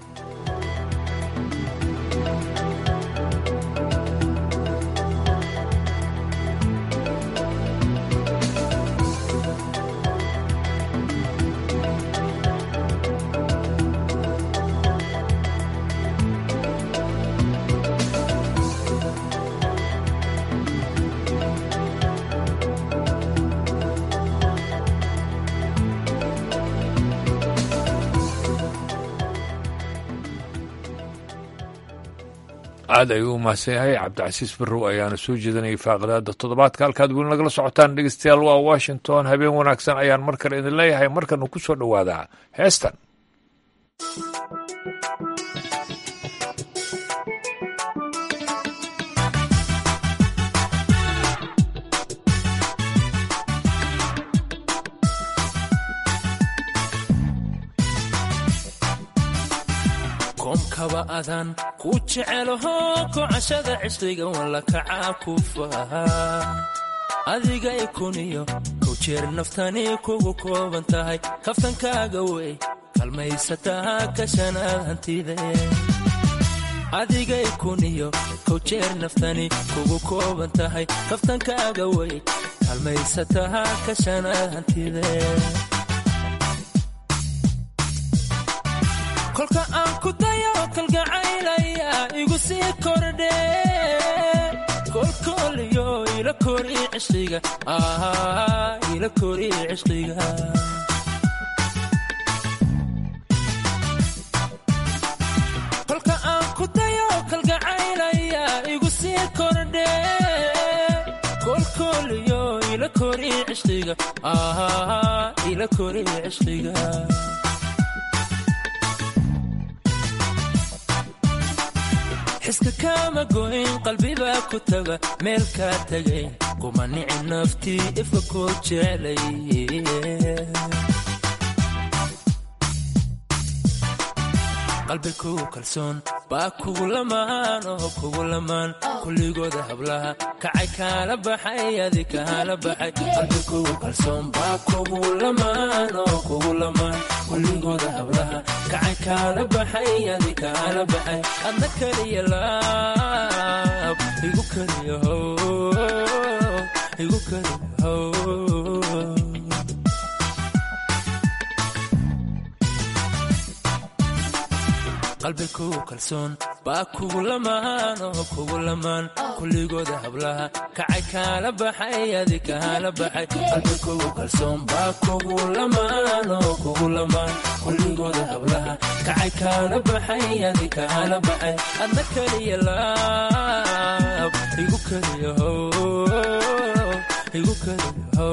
aad ayuu u mahadsan yahay cabdicasiis barrow ayaana soo jeedinayay faaqidaada toddobaadka halkaad weli nagala socotaan dhegeystayaal waa washington habeen wanaagsan ayaan mar kale idin leeyahay markanu ku soo dhowaadaa heestan koomkaba adaan ku jecelaho kocashada cishriga walla kacaa ku fahaa adiga ikuniyo kow jeer naftani kugu kooban tahay kaftankaaga wey kalmaysataa kashanaad hantide adiga ikuniyo kow jeer naftani kugu kooban tahay kaftankaaga wey kalmaysataa kashanaad hantide kolka aan ku dayo kalgacaylaya igu sii kordhe kolkooliyo ila kori cishqiga ila kori cishqiga kolka aan ku dayo kalgacaylaya igu sii kordhe kolkooliyo ila kori cishqiga ila kori cishqiga iska kama goyn qalbibaa ku taga meel kaa tagayn kuma nici naftii ifa koo jeclay qalbi kugu kalsoon baa kugu lamaan oo kugu lamaan kulligooda hablaha kacay kaala baxay adi kaala baxay qalbi kugu kalsoon baa kugu lamaan oo kugu lamaan kulligooda hablaha kacay kaala baxay adi kaala baxay adna kaliya laab igu kaliyaho igu kaliyaho qalbi kugu kalsoon baa kugu lamaan oo kugu lamaan kulligooda hablaha kacay kaala baxay adi kaala baxay qalbi kugu kalsoon baa kugu lamaan oo kugu lamaan kulligooda hablaha kacay kaala baxay adi kaala baxay adna kaliya laab igu kaliyaho igu kaliyaho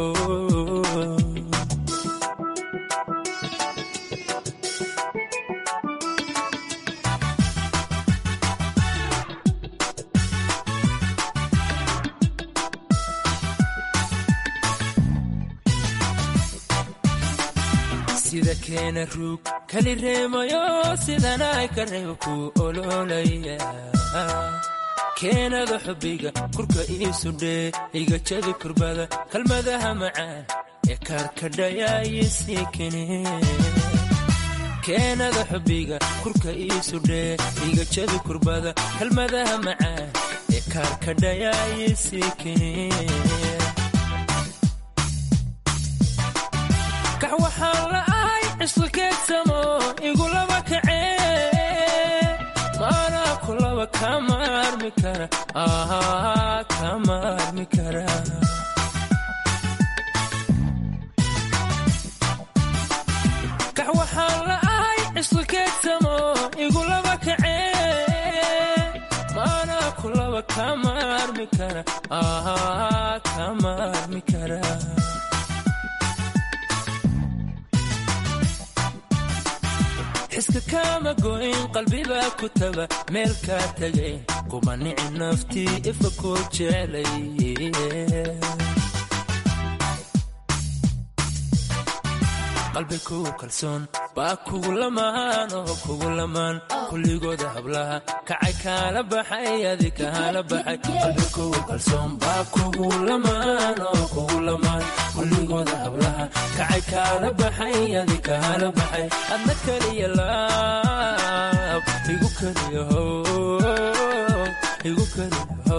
sida keena ruug kali reemayo sidana ay ka reebo ku ololaya keenada xubbiga kurka iisu dhee iga jabi kurbada kalmadaha macaan ee kaarkadhayaayisii kene keenada xubbiga kurka iisu dhee iga jabi kurbada kalmadaha macaan ee kaarkadhayaayisii kene kax waxaan la'ahay cishqi keegsamo igu laba kacee maanaa ku laba kama armi kara kama armi kara kax waxaan la'ahay cishqi keegsamo igu laba kacee maanaa ku laba kama armi kara kama armi kara iska kama goyn qalbibaa ku taga meel kaa tagayn kuma nici naftii ifa koo jeclay qalbi kugu kalsoon baa kugu lamaan oo kugu lamaan kulligooda hablaha kacay kaala baxay adi kaala baxay qalbi kugu kalsoon baa kugu lamaan oo kugu lamaan kulligooda hablaha kacay kaala baxay adi kaala baxay adna kaliya laab igu kaliyaho igu kaliyaho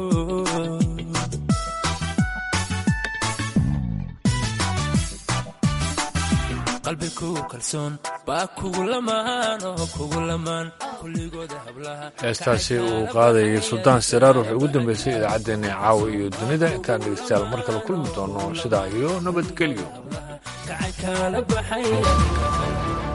qalbi kugu kalsoon baa kugu lamaan oo kugu lamaan kulligooda hablaha heestaasi uu qaadayay suldaan siraar wuxuu ugu dambeysay idaacaddeenna caawa iyo dunida intaan dhegeystayaal mar kale kulmi doono sidaa iyo nabadgelyo kacay kaala baxay